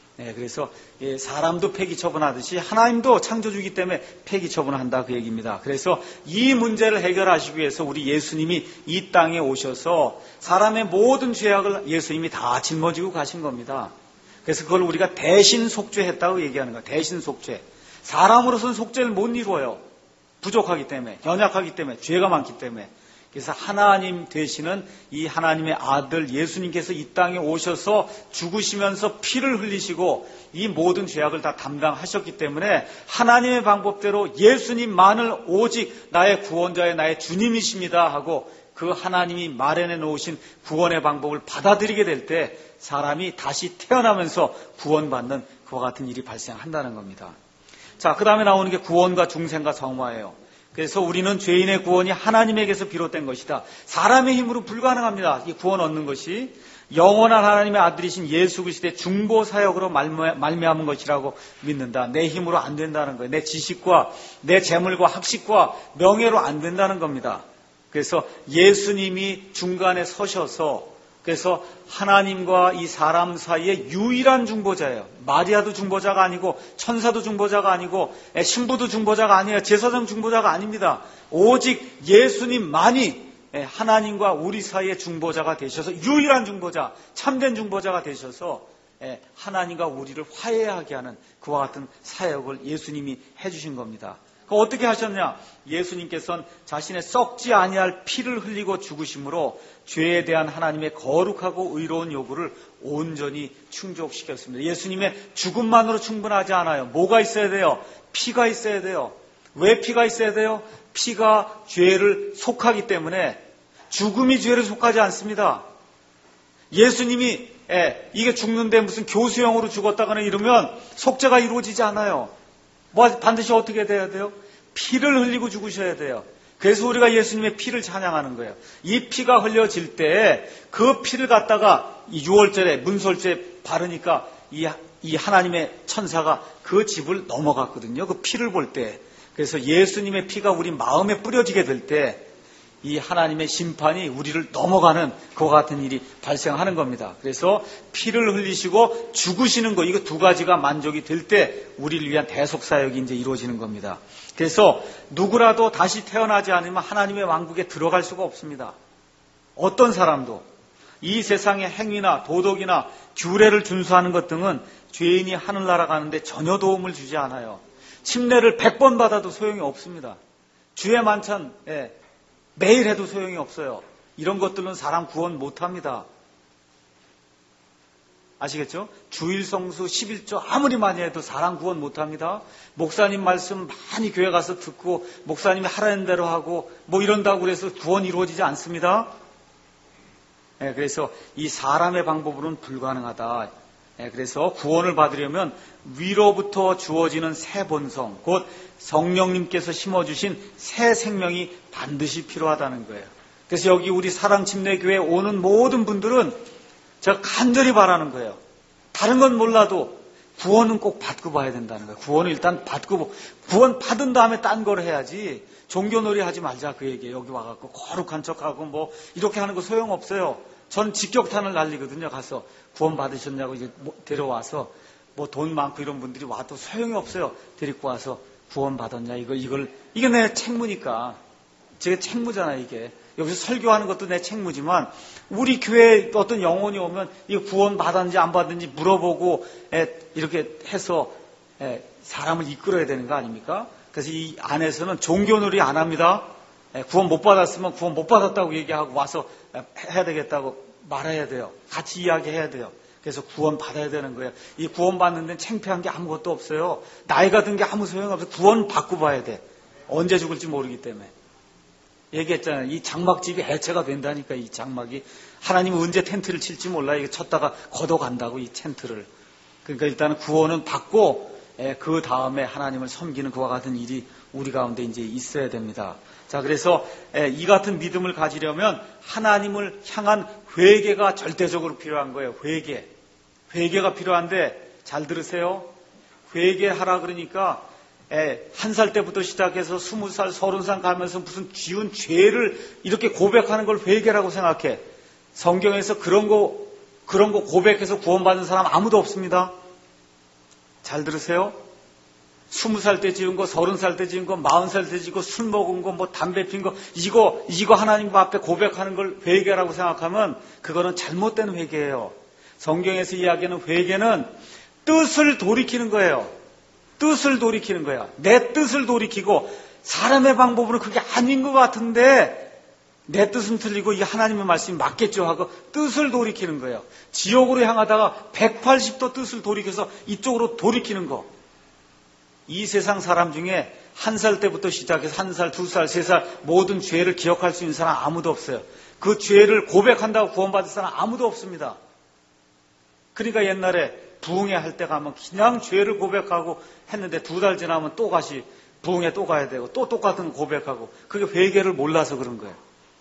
그래서 사람도 폐기 처분하듯이 하나님도 창조주기 때문에 폐기 처분한다 그 얘기입니다. 그래서 이 문제를 해결하시기 위해서 우리 예수님이 이 땅에 오셔서 사람의 모든 죄악을 예수님이 다 짊어지고 가신 겁니다. 그래서 그걸 우리가 대신 속죄했다고 얘기하는 거예요. 대신 속죄. 사람으로서는 속죄를 못 이루어요. 부족하기 때문에, 연약하기 때문에, 죄가 많기 때문에. 그래서 하나님 되시는 이 하나님의 아들 예수님께서 이 땅에 오셔서 죽으시면서 피를 흘리시고 이 모든 죄악을 다 담당하셨기 때문에 하나님의 방법대로 예수님만을 오직 나의 구원자의 나의 주님이십니다 하고 그 하나님이 마련해 놓으신 구원의 방법을 받아들이게 될 때 사람이 다시 태어나면서 구원받는 그와 같은 일이 발생한다는 겁니다. 자, 그 다음에 나오는 게 구원과 중생과 성화예요. 그래서 우리는 죄인의 구원이 하나님에게서 비롯된 것이다. 사람의 힘으로 불가능합니다. 이 구원 얻는 것이 영원한 하나님의 아들이신 예수 그리스도의 중보 사역으로 말미암은 것이라고 믿는다. 내 힘으로 안 된다는 거예요. 내 지식과 내 재물과 학식과 명예로 안 된다는 겁니다. 그래서 예수님이 중간에 서셔서 그래서 하나님과 이 사람 사이에 유일한 중보자예요. 마리아도 중보자가 아니고 천사도 중보자가 아니고 신부도 중보자가 아니에요. 제사장 중보자가 아닙니다. 오직 예수님만이 하나님과 우리 사이의 중보자가 되셔서 유일한 중보자, 참된 중보자가 되셔서 하나님과 우리를 화해하게 하는 그와 같은 사역을 예수님이 해주신 겁니다. 어떻게 하셨냐? 예수님께서는 자신의 썩지 아니할 피를 흘리고 죽으심으로 죄에 대한 하나님의 거룩하고 의로운 요구를 온전히 충족시켰습니다. 예수님의 죽음만으로 충분하지 않아요. 뭐가 있어야 돼요? 피가 있어야 돼요. 왜 피가 있어야 돼요? 피가 죄를 속하기 때문에 죽음이 죄를 속하지 않습니다. 예수님이 이게 죽는데 무슨 교수형으로 죽었다거나 이러면 속죄가 이루어지지 않아요. 반드시 어떻게 돼야 돼요? 피를 흘리고 죽으셔야 돼요. 그래서 우리가 예수님의 피를 찬양하는 거예요. 이 피가 흘려질 때 그 피를 갖다가 이 6월절에 문설주에 바르니까 이 하나님의 천사가 그 집을 넘어갔거든요. 그 피를 볼 때. 그래서 예수님의 피가 우리 마음에 뿌려지게 될 때 이 하나님의 심판이 우리를 넘어가는 그와 같은 일이 발생하는 겁니다. 그래서 피를 흘리시고 죽으시는 거, 이거 두 가지가 만족이 될 때 우리를 위한 대속사역이 이제 이루어지는 겁니다. 그래서 누구라도 다시 태어나지 않으면 하나님의 왕국에 들어갈 수가 없습니다. 어떤 사람도 이 세상의 행위나 도덕이나 규례를 준수하는 것 등은 죄인이 하늘나라 가는데 전혀 도움을 주지 않아요. 침례를 100번 받아도 소용이 없습니다. 주의 만찬 매일 해도 소용이 없어요. 이런 것들은 사람 구원 못합니다. 아시겠죠? 주일 성수 11조 아무리 많이 해도 사람 구원 못합니다. 목사님 말씀 많이 교회 가서 듣고 목사님이 하라는 대로 하고 뭐 이런다고 그래서 구원 이루어지지 않습니다. 그래서 이 사람의 방법으로는 불가능하다. 그래서 구원을 받으려면 위로부터 주어지는 새 본성, 곧 성령님께서 심어주신 새 생명이 반드시 필요하다는 거예요. 그래서 여기 우리 사랑침례교회에 오는 모든 분들은 제가 간절히 바라는 거예요. 다른 건 몰라도 구원은 꼭 받고 봐야 된다는 거예요. 구원을 일단 받고, 구원 받은 다음에 딴 걸 해야지, 종교놀이 하지 말자, 그 얘기예요. 여기 와갖고 거룩한 척하고 뭐, 이렇게 하는 거 소용없어요. 전 직격탄을 날리거든요. 가서 구원 받으셨냐고 이제 데려와서, 뭐 돈 많고 이런 분들이 와도 소용이 없어요. 데리고 와서 구원 받았냐, 이게 내 책무니까. 제가 책무잖아요, 이게. 여기서 설교하는 것도 내 책무지만, 우리 교회에 어떤 영혼이 오면, 이거 구원 받았는지 안 받았는지 물어보고, 이렇게 해서, 사람을 이끌어야 되는 거 아닙니까? 그래서 이 안에서는 종교놀이 안 합니다. 구원 못 받았으면 구원 못 받았다고 얘기하고 와서 해야 되겠다고 말해야 돼요. 같이 이야기해야 돼요. 그래서 구원 받아야 되는 거예요. 이 구원 받는 데는 창피한 게 아무것도 없어요. 나이가 든 게 아무 소용없어요. 구원 받고 봐야 돼. 언제 죽을지 모르기 때문에. 얘기했잖아요. 이 장막집이 해체가 된다니까, 이 장막이. 하나님은 언제 텐트를 칠지 몰라. 이거 쳤다가 걷어간다고, 이 텐트를. 그러니까 일단은 구원은 받고, 그 다음에 하나님을 섬기는 그와 같은 일이 우리 가운데 이제 있어야 됩니다. 자, 그래서 이 같은 믿음을 가지려면 하나님을 향한 회개가 절대적으로 필요한 거예요. 회개가 필요한데, 잘 들으세요. 회개하라 그러니까 1살 때부터 시작해서 20살, 30살 가면서 무슨 지은 죄를 이렇게 고백하는 걸 회개라고 생각해. 성경에서 그런 거 고백해서 구원받는 사람 아무도 없습니다. 잘 들으세요. 20살 때 지은 거, 30살 때 지은 거, 40살 때 지은 거, 술 먹은 거, 뭐 담배 핀 거, 이거 하나님 앞에 고백하는 걸 회개라고 생각하면 그거는 잘못된 회개예요. 성경에서 이야기하는 회개는 뜻을 돌이키는 거예요. 뜻을 돌이키는 거야. 내 뜻을 돌이키고, 사람의 방법으로 그게 아닌 것 같은데 내 뜻은 틀리고 이 하나님의 말씀이 맞겠죠 하고 뜻을 돌이키는 거예요. 지옥으로 향하다가 180도 뜻을 돌이켜서 이쪽으로 돌이키는 거. 이 세상 사람 중에 1살 때부터 시작해서 1살, 2살, 3살 모든 죄를 기억할 수 있는 사람 아무도 없어요. 그 죄를 고백한다고 구원받을 사람 아무도 없습니다. 그러니까 옛날에 부흥회 할 때 가면 그냥 죄를 고백하고 했는데 2달 지나면 또 다시 부흥회 또 가야 되고 또 똑같은 고백하고, 그게 회개를 몰라서 그런 거예요.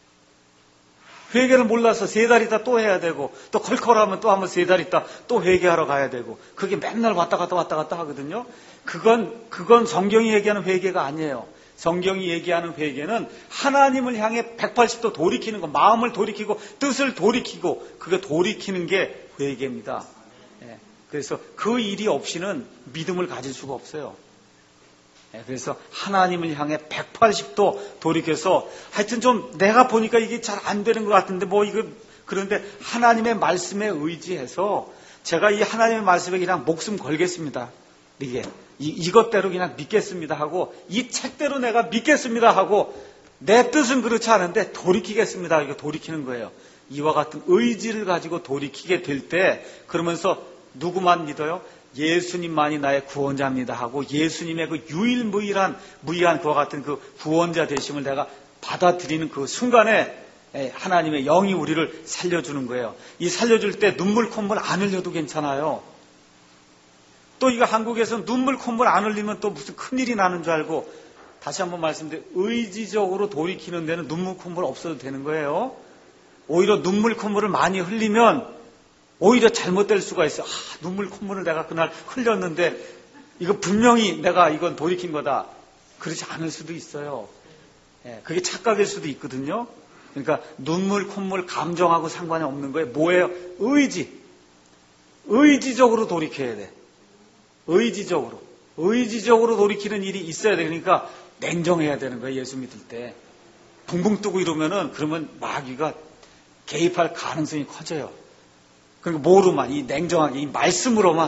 회개를 몰라서 3달 있다 또 해야 되고, 또 컬컬하면 또 한번 3달 있다 또 회개하러 가야 되고, 그게 맨날 왔다 갔다 하거든요. 그건 성경이 얘기하는 회개가 아니에요. 성경이 얘기하는 회개는 하나님을 향해 180도 돌이키는 거, 마음을 돌이키고 뜻을 돌이키고, 그게 돌이키는 게 회개입니다. 그래서 그 일이 없이는 믿음을 가질 수가 없어요. 그래서 하나님을 향해 180도 돌이켜서, 하여튼 좀 내가 보니까 이게 잘 안 되는 것 같은데 그런데 하나님의 말씀에 의지해서 제가 이 하나님의 말씀에 그냥 목숨 걸겠습니다. 이것대로 그냥 믿겠습니다 하고, 이 책대로 내가 믿겠습니다 하고, 내 뜻은 그렇지 않은데 돌이키겠습니다. 이거 돌이키는 거예요. 이와 같은 의지를 가지고 돌이키게 될 때, 그러면서 누구만 믿어요? 예수님만이 나의 구원자입니다 하고, 예수님의 그 무이한 그와 같은 그 구원자 되심을 내가 받아들이는 그 순간에 하나님의 영이 우리를 살려주는 거예요. 이 살려줄 때 눈물 콧물 안 흘려도 괜찮아요. 또 이거 한국에서 눈물 콧물 안 흘리면 또 무슨 큰일이 나는 줄 알고, 다시 한번 말씀드려요. 의지적으로 돌이키는 데는 눈물 콧물 없어도 되는 거예요. 오히려 눈물 콧물을 많이 흘리면 오히려 잘못될 수가 있어요. 눈물 콧물을 내가 그날 흘렸는데 이거 분명히 내가 이건 돌이킨 거다. 그렇지 않을 수도 있어요. 그게 착각일 수도 있거든요. 그러니까 눈물 콧물 감정하고 상관이 없는 거예요. 뭐예요? 의지적으로 돌이켜야 돼. 의지적으로 돌이키는 일이 있어야 돼. 그러니까 냉정해야 되는 거예요. 예수 믿을 때 붕붕 뜨고 이러면은, 그러면 마귀가 개입할 가능성이 커져요. 그러니까 뭐로만, 이 냉정하게, 이 말씀으로만.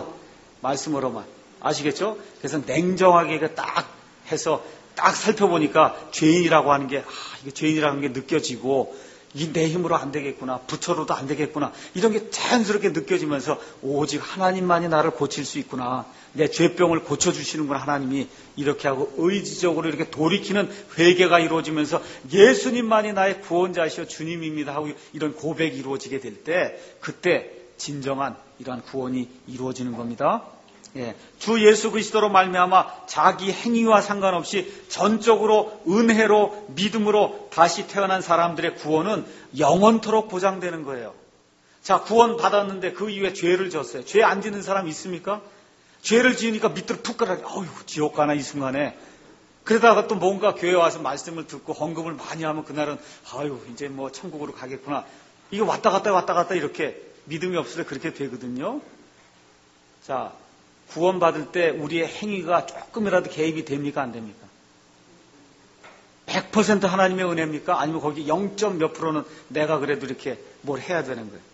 아시겠죠? 그래서 냉정하게 딱 해서 딱 살펴보니까 죄인이라고 하는 게, 이게 죄인이라는 게 느껴지고, 이게 내 힘으로 안 되겠구나, 부처로도 안 되겠구나, 이런 게 자연스럽게 느껴지면서 오직 하나님만이 나를 고칠 수 있구나, 내 죄병을 고쳐주시는구나 하나님이, 이렇게 하고 의지적으로 이렇게 돌이키는 회개가 이루어지면서 예수님만이 나의 구원자시오 주님입니다 하고 이런 고백이 이루어지게 될 때, 그때 진정한 이러한 구원이 이루어지는 겁니다. 주 예수 그리스도로 말미암아 자기 행위와 상관없이 전적으로 은혜로 믿음으로 다시 태어난 사람들의 구원은 영원토록 보장되는 거예요. 자, 구원 받았는데 그 이후에 죄를 졌어요. 죄 안 짓는 사람 있습니까? 죄를 지으니까 밑으로 푹 가라. 어휴, 지옥 가나 이 순간에. 그러다가 또 뭔가 교회 와서 말씀을 듣고 헌금을 많이 하면 그날은 아유 이제 뭐 천국으로 가겠구나. 이게 왔다 갔다 이렇게 믿음이 없을 때 그렇게 되거든요. 자, 구원받을 때 우리의 행위가 조금이라도 개입이 됩니까? 안 됩니까? 100% 하나님의 은혜입니까? 아니면 거기 0. 몇 프로는 내가 그래도 이렇게 뭘 해야 되는 거예요?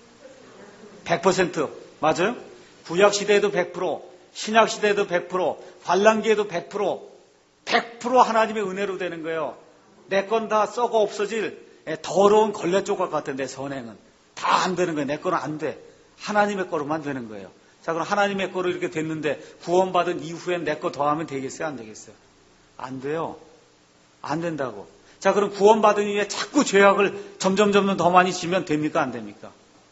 100% 맞아요? 구약시대에도 100%, 신약시대에도 100%, 환란기에도 100% 하나님의 은혜로 되는 거예요. 내 건 다 썩어 없어질 더러운 걸레 조각 같은 내 선행은 다 안 되는 거예요. 내 거는 안 돼. 하나님의 거로만 되는 거예요. 자, 그럼 하나님의 거로 이렇게 됐는데 구원받은 이후엔 내 거 더하면 되겠어요? 안 되겠어요? 안 돼요. 안 된다고. 자, 그럼 구원받은 이후에 자꾸 죄악을 점점 더 많이 지면 됩니까? 안 됩니까?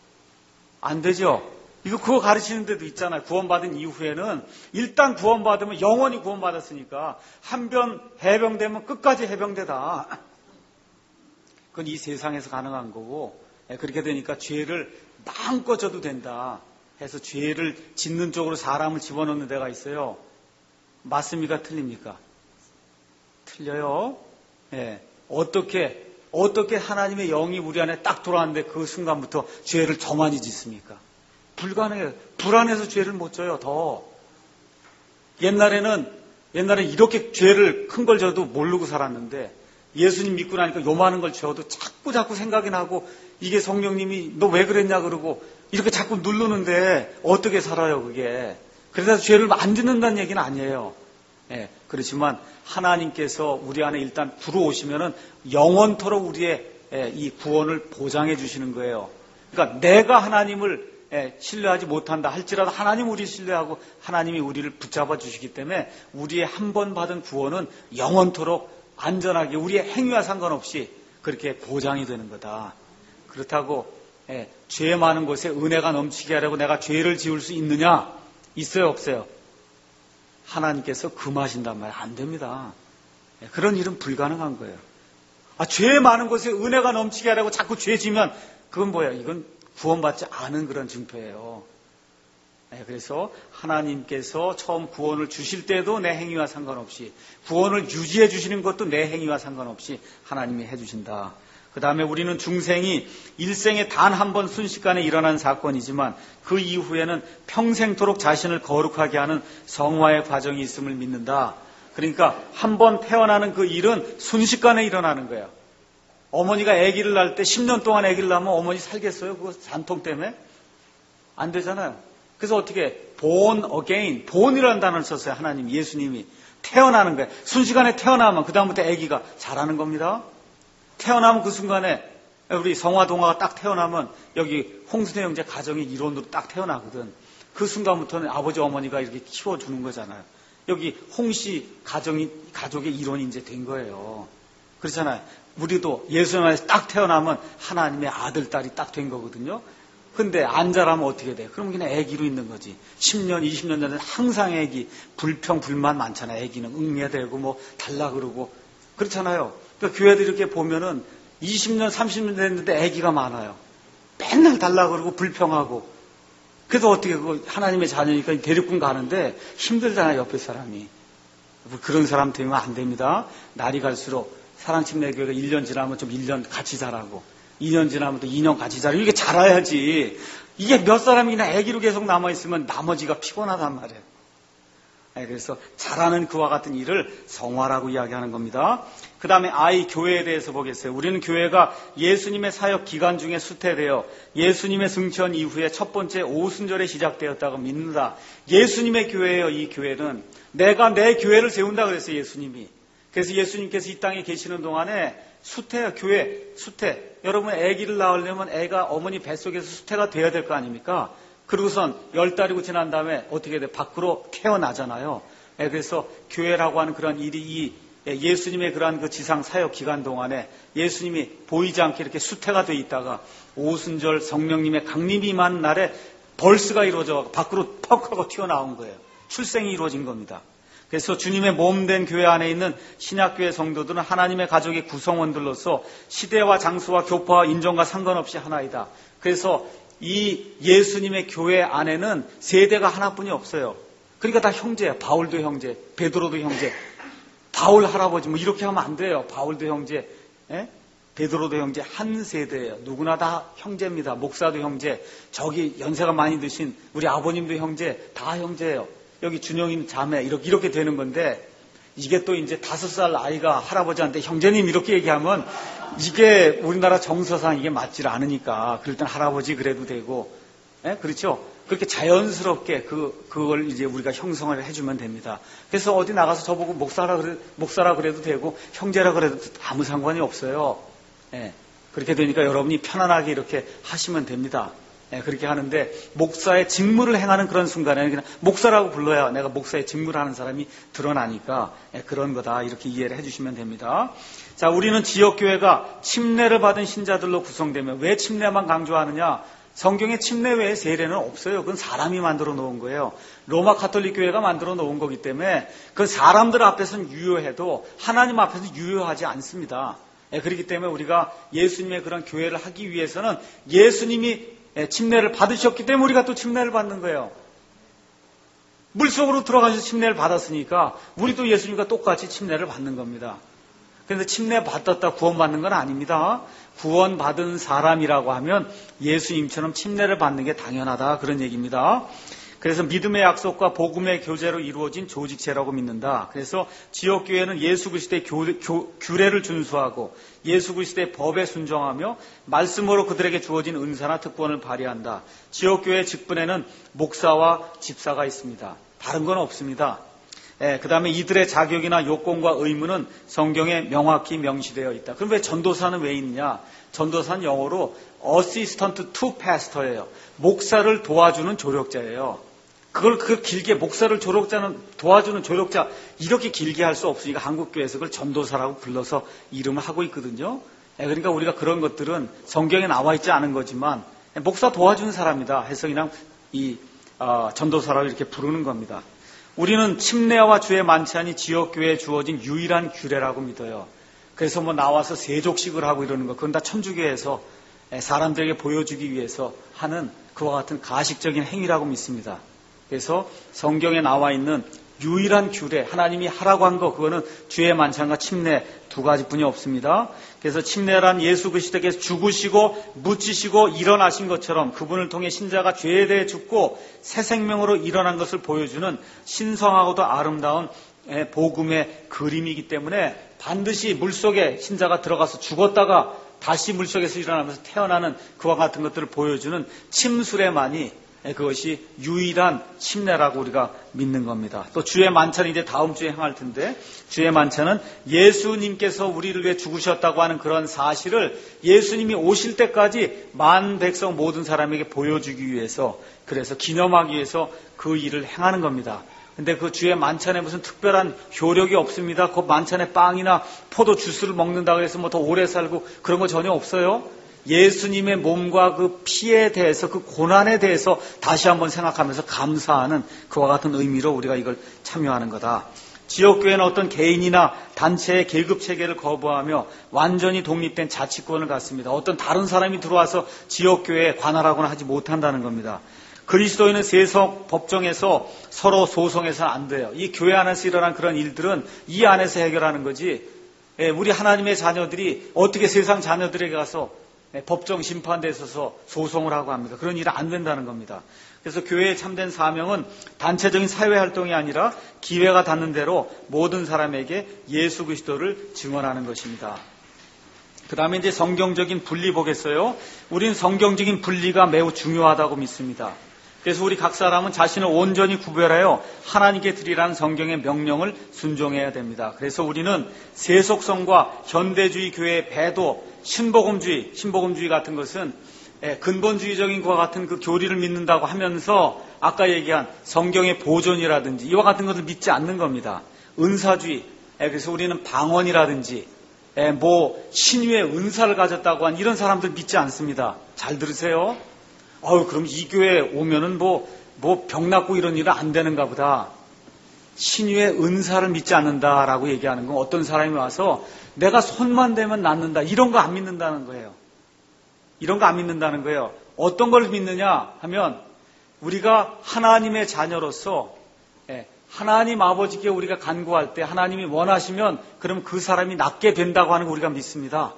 안 되죠. 그거 가르치는 데도 있잖아요. 구원받은 이후에는 일단 구원받으면 영원히 구원받았으니까 한 번 해병되면 끝까지 해병되다. 그건 이 세상에서 가능한 거고 그렇게 되니까 죄를 마음껏 져도 된다 해서 죄를 짓는 쪽으로 사람을 집어넣는 데가 있어요. 맞습니까? 틀립니까? 틀려요. 예. 어떻게 하나님의 영이 우리 안에 딱 들어왔는데 그 순간부터 죄를 더 많이 짓습니까? 불가능해요. 불안해서 죄를 못 져요. 더. 옛날에는 이렇게 죄를 큰 걸 져도 모르고 살았는데 예수님 믿고 나니까 요만한 걸 져도 자꾸 생각이 나고 이게 성령님이 너 왜 그랬냐 그러고 이렇게 자꾸 누르는데 어떻게 살아요 그게. 그래서 죄를 안 짓는다는 얘기는 아니에요. 예, 그렇지만 하나님께서 우리 안에 일단 들어오시면은 영원토록 우리의 이 구원을 보장해 주시는 거예요. 그러니까 내가 하나님을 신뢰하지 못한다 할지라도 하나님 우리 신뢰하고 하나님이 우리를 붙잡아 주시기 때문에 우리의 한 번 받은 구원은 영원토록 안전하게 우리의 행위와 상관없이 그렇게 보장이 되는 거다. 그렇다고 죄 많은 곳에 은혜가 넘치게 하려고 내가 죄를 지을 수 있느냐? 있어요 없어요? 하나님께서 금하신단 말이에요. 안 됩니다. 그런 일은 불가능한 거예요. 죄 많은 곳에 은혜가 넘치게 하려고 자꾸 죄 지면 그건 뭐예요? 이건 구원받지 않은 그런 증표예요. 그래서 하나님께서 처음 구원을 주실 때도 내 행위와 상관없이 구원을 유지해 주시는 것도 내 행위와 상관없이 하나님이 해주신다. 그 다음에 우리는 중생이 일생에 단 한 번 순식간에 일어난 사건이지만 그 이후에는 평생토록 자신을 거룩하게 하는 성화의 과정이 있음을 믿는다. 그러니까 한 번 태어나는 그 일은 순식간에 일어나는 거예요. 어머니가 아기를 낳을 때 10년 동안 아기를 낳으면 어머니 살겠어요? 그거 잔통 때문에? 안 되잖아요. 그래서 어떻게 born again, born이라는 단어를 썼어요. 하나님, 예수님이. 태어나는 거예요. 순식간에 태어나면 그 다음부터 아기가 자라는 겁니다. 태어나면 그 순간에 우리 성화동화가 딱 태어나면 여기 홍순혜 형제 가정의 일원으로 딱 태어나거든. 그 순간부터는 아버지 어머니가 이렇게 키워주는 거잖아요. 여기 홍씨 가족의 일원이 이제 된 거예요. 그렇잖아요. 우리도 예수님 안에서 딱 태어나면 하나님의 아들, 딸이 딱 된 거거든요. 근데 안 자라면 어떻게 돼? 그럼 그냥 애기로 있는 거지. 10년, 20년 전에는 항상 애기, 불평, 불만 많잖아요. 애기는 응애되고 뭐 달라 그러고. 그렇잖아요. 그러니까 교회들 이렇게 보면은 20년, 30년 됐는데 애기가 많아요. 맨날 달라 그러고 불평하고. 그래도 어떻게 그거 하나님의 자녀니까 대륙군 가는데 힘들잖아요. 옆에 사람이. 그런 사람 되면 안 됩니다. 날이 갈수록 사랑침례교회가 1년 지나면 좀 1년 같이 자라고 2년 지나면 또 2년 같이 자라고 이렇게 자라야지. 이게 몇 사람이나 애기로 계속 남아있으면 나머지가 피곤하단 말이에요. 그래서 자라는 그와 같은 일을 성화라고 이야기하는 겁니다. 그 다음에 I, 교회에 대해서 보겠어요. 우리는 교회가 예수님의 사역 기간 중에 수태되어 예수님의 승천 이후에 첫 번째 오순절에 시작되었다고 믿는다. 예수님의 교회예요. 이 교회는 내가 내 교회를 세운다 그랬어요. 예수님이. 그래서 예수님께서 이 땅에 계시는 동안에 수태예요. 교회 수태. 여러분 아기를 낳으려면 애가 어머니 뱃속에서 수태가 돼야 될 거 아닙니까? 그러고선 10달이고 지난 다음에 어떻게 돼? 밖으로 태어나잖아요. 그래서 교회라고 하는 그런 일이 예수님의 그러한 그 지상 사역 기간 동안에 예수님이 보이지 않게 이렇게 수태가 돼 있다가 오순절 성령님의 강림이 임한 날에 벌스가 이루어져 밖으로 퍽 하고 튀어나온 거예요. 출생이 이루어진 겁니다. 그래서 주님의 몸된 교회 안에 있는 신약교회 성도들은 하나님의 가족의 구성원들로서 시대와 장소와 교파와 인종과 상관없이 하나이다. 그래서 이 예수님의 교회 안에는 세대가 하나뿐이 없어요. 그러니까 다 형제야. 바울도 형제, 베드로도 형제, 바울 할아버지 뭐 이렇게 하면 안 돼요. 바울도 형제, 베드로도 형제, 한 세대예요. 누구나 다 형제입니다. 목사도 형제, 저기 연세가 많이 드신 우리 아버님도 형제, 다 형제예요. 여기 준영이 자매 이렇게 되는 건데, 이게 또 이제 5살 아이가 할아버지한테 형제님 이렇게 얘기하면 이게 우리나라 정서상 이게 맞질 않으니까 그럴 땐 할아버지 그래도 되고, 그렇죠? 그렇게 자연스럽게 그걸 이제 우리가 형성을 해주면 됩니다. 그래서 어디 나가서 저보고 목사라 그래도 되고 형제라 그래도 아무 상관이 없어요. 그렇게 되니까 여러분이 편안하게 이렇게 하시면 됩니다. 그렇게 하는데, 목사의 직무를 행하는 그런 순간에는 그냥 목사라고 불러야 내가 목사의 직무를 하는 사람이 드러나니까 그런 거다, 이렇게 이해를 해주시면 됩니다. 자, 우리는 지역교회가 침례를 받은 신자들로 구성되며, 왜 침례만 강조하느냐? 성경에 침례 외에 세례는 없어요. 그건 사람이 만들어 놓은 거예요. 로마 가톨릭 교회가 만들어 놓은 거기 때문에 그 사람들 앞에서는 유효해도 하나님 앞에서는 유효하지 않습니다. 그렇기 때문에 우리가 예수님의 그런 교회를 하기 위해서는 예수님이 침례를 받으셨기 때문에 우리가 또 침례를 받는 거예요. 물속으로 들어가서 침례를 받았으니까 우리도 예수님과 똑같이 침례를 받는 겁니다. 그런데 침례 받았다 구원받는 건 아닙니다. 구원받은 사람이라고 하면 예수님처럼 침례를 받는 게 당연하다, 그런 얘기입니다. 그래서 믿음의 약속과 복음의 교제로 이루어진 조직체라고 믿는다. 그래서 지역교회는 예수 그리스도의 규례를 준수하고 예수 그리스도의 법에 순종하며 말씀으로 그들에게 주어진 은사나 특권을 발휘한다. 지역교회 직분에는 목사와 집사가 있습니다. 다른 건 없습니다. 그 다음에 이들의 자격이나 요건과 의무는 성경에 명확히 명시되어 있다. 그럼 왜 전도사는 왜 있느냐? 전도사는 영어로 Assistant to Pastor예요. 목사를 도와주는 조력자예요. 그걸 길게 목사를 도와주는 조력자 이렇게 길게 할 수 없으니까 한국교회에서 그걸 전도사라고 불러서 이름을 하고 있거든요. 그러니까 우리가 그런 것들은 성경에 나와 있지 않은 거지만 목사 도와주는 사람이다 해서 그냥 전도사라고 이렇게 부르는 겁니다. 우리는 침례와 주의 만찬이 지역교회에 주어진 유일한 규례라고 믿어요. 그래서 뭐 나와서 세족식을 하고 이러는 거, 그건 다 천주교에서 사람들에게 보여주기 위해서 하는 그와 같은 가식적인 행위라고 믿습니다. 그래서 성경에 나와 있는 유일한 규례, 하나님이 하라고 한 거, 그거는 주의 만찬과 침례 두 가지뿐이 없습니다. 그래서 침례란 예수 그리스도께서 죽으시고 묻히시고 일어나신 것처럼 그분을 통해 신자가 죄에 대해 죽고 새 생명으로 일어난 것을 보여주는 신성하고도 아름다운 복음의 그림이기 때문에 반드시 물속에 신자가 들어가서 죽었다가 다시 물속에서 일어나면서 태어나는 그와 같은 것들을 보여주는 침수례만이 그것이 유일한 침례라고 우리가 믿는 겁니다. 또 주의 만찬이 이제 다음 주에 행할 텐데, 주의 만찬은 예수님께서 우리를 위해 죽으셨다고 하는 그런 사실을 예수님이 오실 때까지 만 백성 모든 사람에게 보여주기 위해서, 그래서 기념하기 위해서 그 일을 행하는 겁니다. 근데 그 주의 만찬에 무슨 특별한 효력이 없습니다. 그 만찬에 빵이나 포도 주스를 먹는다고 해서 뭐 더 오래 살고 그런 거 전혀 없어요. 예수님의 몸과 그 피에 대해서, 그 고난에 대해서 다시 한번 생각하면서 감사하는 그와 같은 의미로 우리가 이걸 참여하는 거다. 지역교회는 어떤 개인이나 단체의 계급체계를 거부하며 완전히 독립된 자치권을 갖습니다. 어떤 다른 사람이 들어와서 지역교회에 관할하거나 하지 못한다는 겁니다. 그리스도인은 세속 법정에서 서로 소송해서는 안 돼요. 이 교회 안에서 일어난 그런 일들은 이 안에서 해결하는 거지, 우리 하나님의 자녀들이 어떻게 세상 자녀들에게 가서 법정 심판대에 있어서 소송을 하고 합니다. 그런 일은 안 된다는 겁니다. 그래서 교회의 참된 사명은 단체적인 사회활동이 아니라 기회가 닿는 대로 모든 사람에게 예수 그리스도를 증언하는 것입니다. 그 다음에 이제 성경적인 분리 보겠어요. 우린 성경적인 분리가 매우 중요하다고 믿습니다. 그래서 우리 각 사람은 자신을 온전히 구별하여 하나님께 드리라는 성경의 명령을 순종해야 됩니다. 그래서 우리는 세속성과 현대주의 교회의 배도, 신복음주의 같은 것은 근본주의적인 것과 같은 그 교리를 믿는다고 하면서 아까 얘기한 성경의 보존이라든지 이와 같은 것을 믿지 않는 겁니다. 은사주의, 그래서 우리는 방언이라든지 신유의 은사를 가졌다고 한 이런 사람들 믿지 않습니다. 잘 들으세요. 그럼 이 교회에 오면은 병 낫고 이런 일은 안 되는가 보다. 신유의 은사를 믿지 않는다라고 얘기하는 건 어떤 사람이 와서 내가 손만 대면 낫는다, 이런 거 안 믿는다는 거예요. 이런 거 안 믿는다는 거예요. 어떤 걸 믿느냐 하면 우리가 하나님의 자녀로서 하나님 아버지께 우리가 간구할 때 하나님이 원하시면 그럼 그 사람이 낫게 된다고 하는 거 우리가 믿습니다.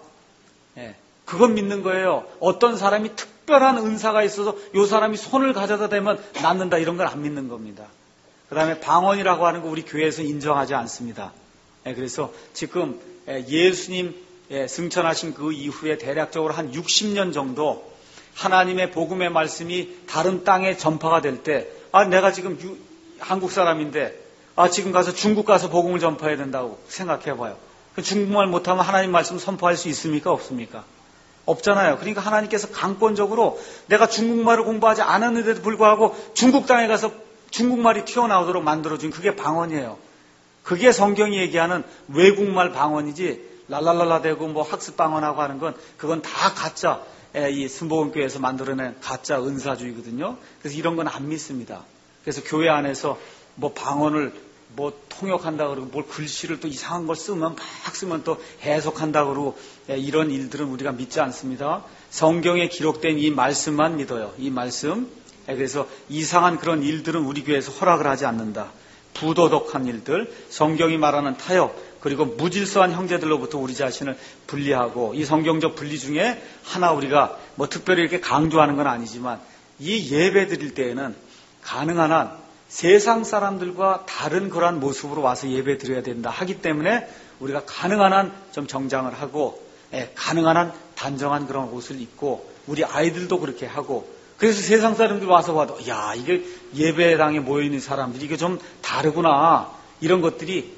그건 믿는 거예요. 어떤 사람이 특별한 은사가 있어서 이 사람이 손을 가져다 대면 낫는다 이런 걸 안 믿는 겁니다. 그 다음에 방언이라고 하는 거 우리 교회에서 인정하지 않습니다. 그래서 지금 예수님 승천하신 그 이후에 대략적으로 한 60년 정도 하나님의 복음의 말씀이 다른 땅에 전파가 될 때 내가 지금 한국 사람인데 지금 가서 중국 가서 복음을 전파해야 된다고 생각해봐요. 중국말 못하면 하나님 말씀 선포할 수 있습니까? 없습니까? 없잖아요. 그러니까 하나님께서 강권적으로 내가 중국말을 공부하지 않았는데도 불구하고 중국 땅에 가서 중국말이 튀어나오도록 만들어준 그게 방언이에요. 그게 성경이 얘기하는 외국말 방언이지 랄랄랄라 대고 뭐 학습 방언하고 하는 건 그건 다 가짜 이 순복음교회에서 만들어낸 가짜 은사주의거든요. 그래서 이런 건 안 믿습니다. 그래서 교회 안에서 뭐 방언을 뭐 통역한다 그러고 뭘 글씨를 또 이상한 걸 쓰면 막 쓰면 또 해석한다 그러고 이런 일들은 우리가 믿지 않습니다. 성경에 기록된 이 말씀만 믿어요. 이 말씀. 그래서 이상한 그런 일들은 우리 교회에서 허락을 하지 않는다. 부도덕한 일들, 성경이 말하는 타협, 그리고 무질서한 형제들로부터 우리 자신을 분리하고 이 성경적 분리 중에 하나 우리가 뭐 특별히 이렇게 강조하는 건 아니지만 이 예배 드릴 때에는 가능한 한 세상 사람들과 다른 그러한 모습으로 와서 예배 드려야 된다 하기 때문에 우리가 가능한 한 좀 정장을 하고 가능한 한 단정한 그런 옷을 입고 우리 아이들도 그렇게 하고 그래서 세상 사람들 와서 봐도 야 이게 예배당에 모여있는 사람들이 이게 좀 다르구나 이런 것들이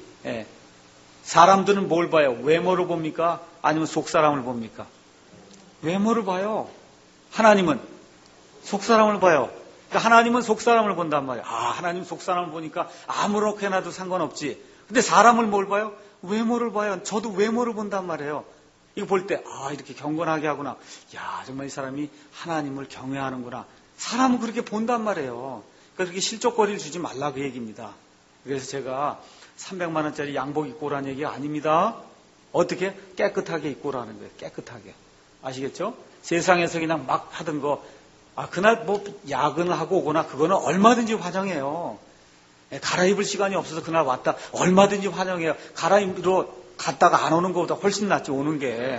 사람들은 뭘 봐요? 외모를 봅니까? 아니면 속사람을 봅니까? 외모를 봐요. 하나님은 속사람을 봐요. 그러니까 하나님은 속사람을 본단 말이에요. 하나님 속사람을 보니까 아무렇게 해놔도 상관없지. 근데 사람을 뭘 봐요? 외모를 봐요. 저도 외모를 본단 말이에요. 이거 볼 때 이렇게 경건하게 하구나. 야 정말 이 사람이 하나님을 경외하는구나. 사람은 그렇게 본단 말이에요. 그러니까 그렇게 실족거리를 주지 말라 그 얘기입니다. 그래서 제가 300만 원짜리 양복 입고 오라는 얘기가 아닙니다. 어떻게? 깨끗하게 입고 오라는 거예요. 깨끗하게. 아시겠죠? 세상에서 그냥 막 하던 거 그날 뭐 야근을 하고 오거나 그거는 얼마든지 환영해요. 갈아입을 시간이 없어서 그날 왔다. 얼마든지 환영해요. 갈아입으러 갔다가 안 오는 것보다 훨씬 낫지 오는 게.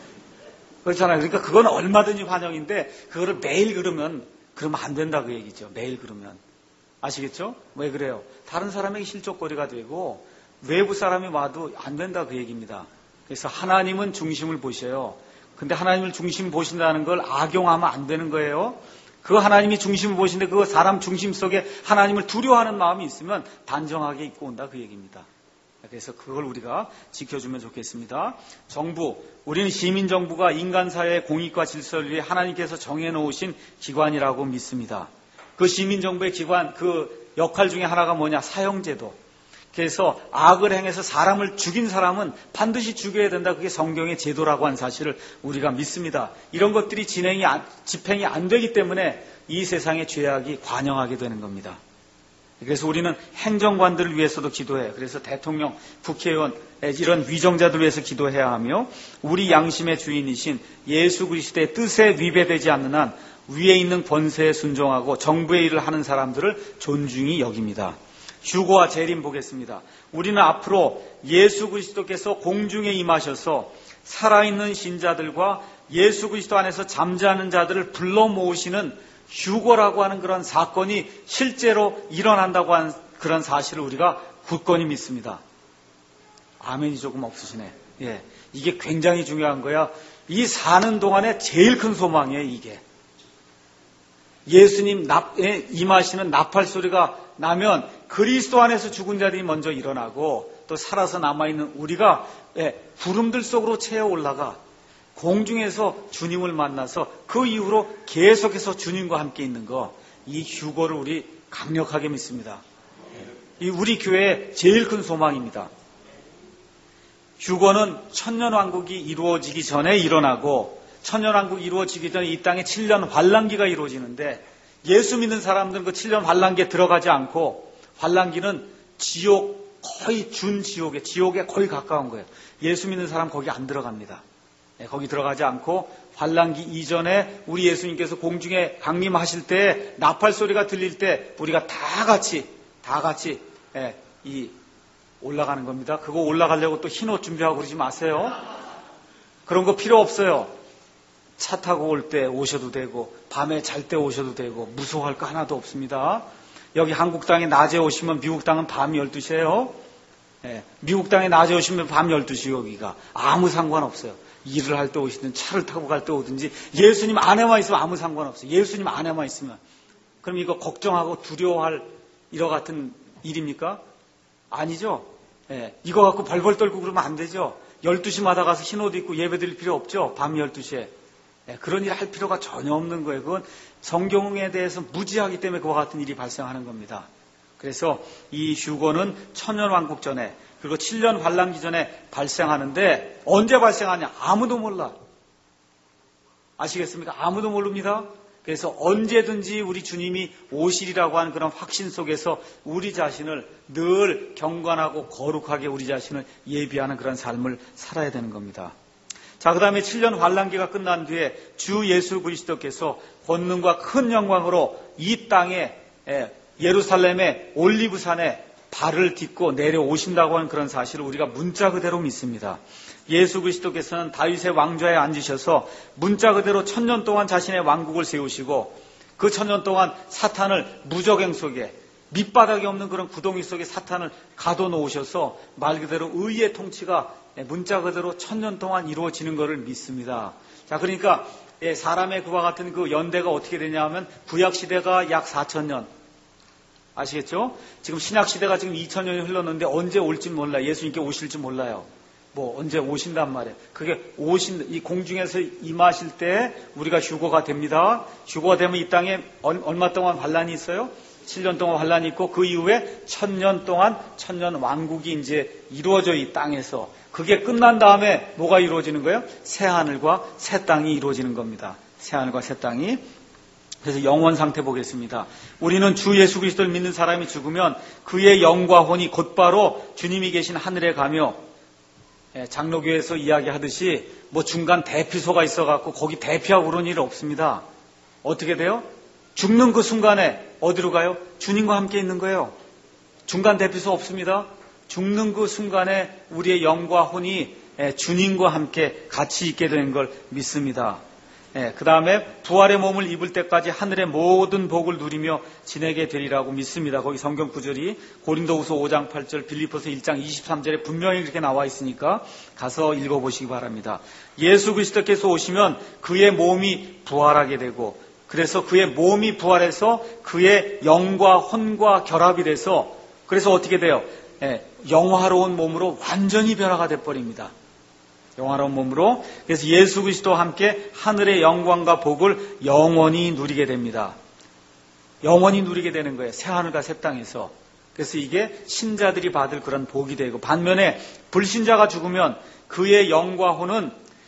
그렇잖아요. 그러니까 그건 얼마든지 환영인데 그거를 매일 그러면 안 된다 그 얘기죠. 매일 그러면. 아시겠죠? 왜 그래요? 다른 사람에게 실족거리가 되고 외부 사람이 와도 안 된다 그 얘기입니다. 그래서 하나님은 중심을 보셔요. 근데 하나님을 중심 보신다는 걸 악용하면 안 되는 거예요. 그 하나님이 중심을 보시는데 그 사람 중심 속에 하나님을 두려워하는 마음이 있으면 단정하게 입고 온다 그 얘기입니다. 그래서 그걸 우리가 지켜주면 좋겠습니다. 정부, 우리는 시민정부가 인간사회의 공익과 질서를 위해 하나님께서 정해놓으신 기관이라고 믿습니다. 그 시민정부의 기관, 그 역할 중에 하나가 뭐냐? 사형제도. 그래서 악을 행해서 사람을 죽인 사람은 반드시 죽여야 된다. 그게 성경의 제도라고 한 사실을 우리가 믿습니다. 이런 것들이 집행이 안 되기 때문에 이 세상의 죄악이 관영하게 되는 겁니다. 그래서 우리는 행정관들을 위해서도 기도해요. 그래서 대통령, 국회의원 이런 위정자들을 위해서 기도해야 하며 우리 양심의 주인이신 예수 그리스도의 뜻에 위배되지 않는 한 위에 있는 권세에 순종하고 정부의 일을 하는 사람들을 존중히 여깁니다. 휴거와 재림 보겠습니다. 우리는 앞으로 예수 그리스도께서 공중에 임하셔서 살아있는 신자들과 예수 그리스도 안에서 잠자는 자들을 불러 모으시는 휴거라고 하는 그런 사건이 실제로 일어난다고 하는 그런 사실을 우리가 굳건히 믿습니다. 아멘이 조금 없으시네. 이게 굉장히 중요한 거야. 이 사는 동안에 제일 큰 소망이에요, 이게. 예수님 임하시는 나팔 소리가 나면 그리스도 안에서 죽은 자들이 먼저 일어나고 또 살아서 남아있는 우리가 구름들 속으로 채어 올라가 공중에서 주님을 만나서 그 이후로 계속해서 주님과 함께 있는 거, 이 휴거를 우리 강력하게 믿습니다. 이 우리 교회의 제일 큰 소망입니다. 휴거는 천년왕국이 이루어지기 전에 일어나고 천년왕국이 이루어지기 전에 이 땅에 7년 환란기가 이루어지는데 예수 믿는 사람들은 그 7년 환란기에 들어가지 않고 환란기는 지옥, 거의 지옥에 거의 가까운 거예요. 예수 믿는 사람 거기 안 들어갑니다. 거기 들어가지 않고 환란기 이전에 우리 예수님께서 공중에 강림하실 때 나팔 소리가 들릴 때 우리가 다 같이 다 같이 올라가는 겁니다. 그거 올라가려고 또 흰 옷 준비하고 그러지 마세요. 그런 거 필요 없어요. 차 타고 올 때 오셔도 되고 밤에 잘 때 오셔도 되고 무서워할 거 하나도 없습니다. 여기 한국 땅에 낮에 오시면 미국 땅은 밤 12시예요. 미국 땅에 낮에 오시면 밤 12시 여기가 아무 상관없어요. 일을 할 때 오시든 차를 타고 갈 때 오든지 예수님 안에만 있으면 아무 상관없어요. 예수님 안에만 있으면. 그럼 이거 걱정하고 두려워할 이와 같은 일입니까? 아니죠. 이거 갖고 벌벌 떨고 그러면 안 되죠. 12시마다 가서 흰 옷 입고 예배 드릴 필요 없죠. 밤 12시에. 그런 일 할 필요가 전혀 없는 거예요. 그건 성경에 대해서 무지하기 때문에 그와 같은 일이 발생하는 겁니다. 그래서 이 휴거는 천년왕국 전에 그리고 7년 환란기 전에 발생하는데 언제 발생하냐? 아무도 몰라. 아시겠습니까? 아무도 모릅니다. 그래서 언제든지 우리 주님이 오시리라고 하는 그런 확신 속에서 우리 자신을 늘 경건하고 거룩하게 우리 자신을 예비하는 그런 삶을 살아야 되는 겁니다. 자, 그 다음에 7년 환란기가 끝난 뒤에 주 예수 그리스도께서 권능과 큰 영광으로 이 땅에 예루살렘의 올리브산에 발을 딛고 내려오신다고 하는 그런 사실을 우리가 문자 그대로 믿습니다. 예수 그리스도께서는 다윗의 왕좌에 앉으셔서 문자 그대로 1000년 동안 자신의 왕국을 세우시고 그 1000년 동안 사탄을 무적행 속에 밑바닥이 없는 그런 구덩이 속에 사탄을 가둬놓으셔서 말 그대로 의의 통치가 문자 그대로 1000년 동안 이루어지는 것을 믿습니다. 자, 그러니까 사람의 그와 같은 그 연대가 어떻게 되냐 하면 구약시대가 약 4000년. 아시겠죠? 지금 신약시대가 지금 2000년이 흘렀는데 언제 올지 몰라요. 예수님께 오실지 몰라요. 언제 오신단 말이에요. 그게 이 공중에서 임하실 때 우리가 휴거가 됩니다. 휴거가 되면 이 땅에 얼마 동안 환란이 있어요? 7년 동안 환란이 있고 그 이후에 1000년 동안 1000년 왕국이 이제 이루어져 이 땅에서 그게 끝난 다음에 뭐가 이루어지는 거예요? 새하늘과 새 땅이 이루어지는 겁니다. 새하늘과 새 땅이. 그래서 영원 상태 보겠습니다. 우리는 주 예수 그리스도를 믿는 사람이 죽으면 그의 영과 혼이 곧바로 주님이 계신 하늘에 가며 장로교에서 이야기하듯이 중간 대피소가 있어갖고 거기 대피하고 그런 일 없습니다. 어떻게 돼요? 죽는 그 순간에 어디로 가요? 주님과 함께 있는 거예요. 중간 대피소 없습니다. 죽는 그 순간에 우리의 영과 혼이 주님과 함께 같이 있게 되는 걸 믿습니다. 그 다음에 부활의 몸을 입을 때까지 하늘의 모든 복을 누리며 지내게 되리라고 믿습니다. 거기 성경 구절이 고린도후서 5장 8절, 빌립보서 1장 23절에 분명히 그렇게 나와 있으니까 가서 읽어보시기 바랍니다. 예수 그리스도께서 오시면 그의 몸이 부활하게 되고 그래서 그의 몸이 부활해서 그의 영과 혼과 결합이 돼서 그래서 어떻게 돼요? 영화로운 몸으로 완전히 변화가 돼버립니다. 영화로운 몸으로. 그래서 예수 그리스도와 함께 하늘의 영광과 복을 영원히 누리게 됩니다. 영원히 누리게 되는 거예요. 새하늘과 새 땅에서. 그래서 이게 신자들이 받을 그런 복이 되고 반면에 불신자가 죽으면 그의 영과 혼은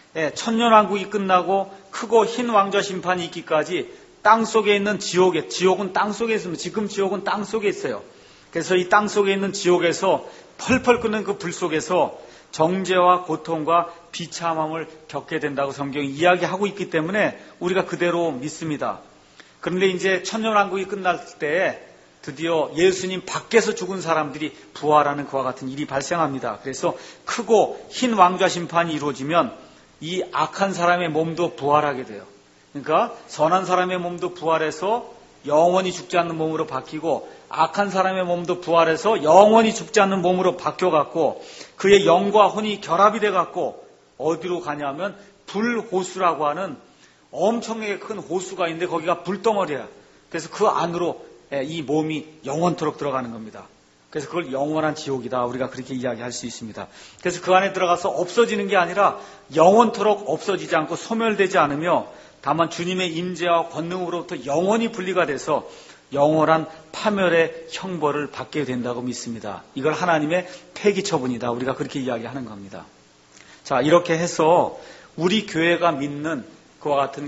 천년왕국이 끝나고 크고 흰 왕좌 심판이 있기까지 땅속에 있는 지옥은 땅속에 있습니다. 지금 지옥은 땅속에 있어요. 그래서 이 땅속에 있는 지옥에서 펄펄 끓는 그 불 속에서 정죄와 고통과 비참함을 겪게 된다고 성경이 이야기하고 있기 때문에 우리가 그대로 믿습니다. 그런데 이제 천년왕국이 끝날 때 드디어 예수님 밖에서 죽은 사람들이 부활하는 그와 같은 일이 발생합니다. 그래서 크고 흰 왕좌 심판이 이루어지면 이 악한 사람의 몸도 부활하게 돼요. 그러니까 선한 사람의 몸도 부활해서 영원히 죽지 않는 몸으로 바뀌고 악한 사람의 몸도 부활해서 영원히 죽지 않는 몸으로 바뀌어갖고 그의 영과 혼이 결합이 돼갖고 어디로 가냐면 불호수라고 하는 엄청나게 큰 호수가 있는데 거기가 불덩어리야. 그래서 그 안으로 이 몸이 영원토록 들어가는 겁니다. 그래서 그걸 영원한 지옥이다. 우리가 그렇게 이야기할 수 있습니다. 그래서 그 안에 들어가서 없어지는 게 아니라 영원토록 없어지지 않고 소멸되지 않으며 다만 주님의 임재와 권능으로부터 영원히 분리가 돼서 영원한 파멸의 형벌을 받게 된다고 믿습니다. 이걸 하나님의 폐기 처분이다. 우리가 그렇게 이야기하는 겁니다. 자, 이렇게 해서 우리 교회가 믿는 그와 같은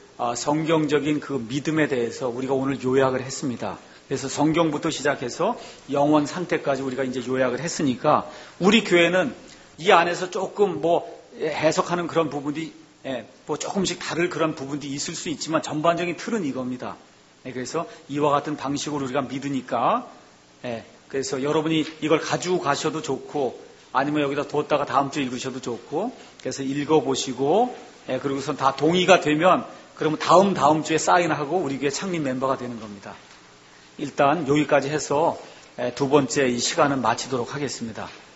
성경적인 그 믿음에 대해서 우리가 오늘 요약을 했습니다. 그래서 성경부터 시작해서 영원 상태까지 우리가 이제 요약을 했으니까 우리 교회는 이 안에서 조금 해석하는 그런 부분이 조금씩 다를 그런 부분도 있을 수 있지만 전반적인 틀은 이겁니다. 그래서 이와 같은 방식으로 우리가 믿으니까 그래서 여러분이 이걸 가지고 가셔도 좋고 아니면 여기다 뒀다가 다음 주에 읽으셔도 좋고 그래서 읽어보시고 그리고선 다 동의가 되면 그러면 다음 주에 사인하고 우리 교회 창립 멤버가 되는 겁니다. 일단 여기까지 해서 두 번째 이 시간은 마치도록 하겠습니다.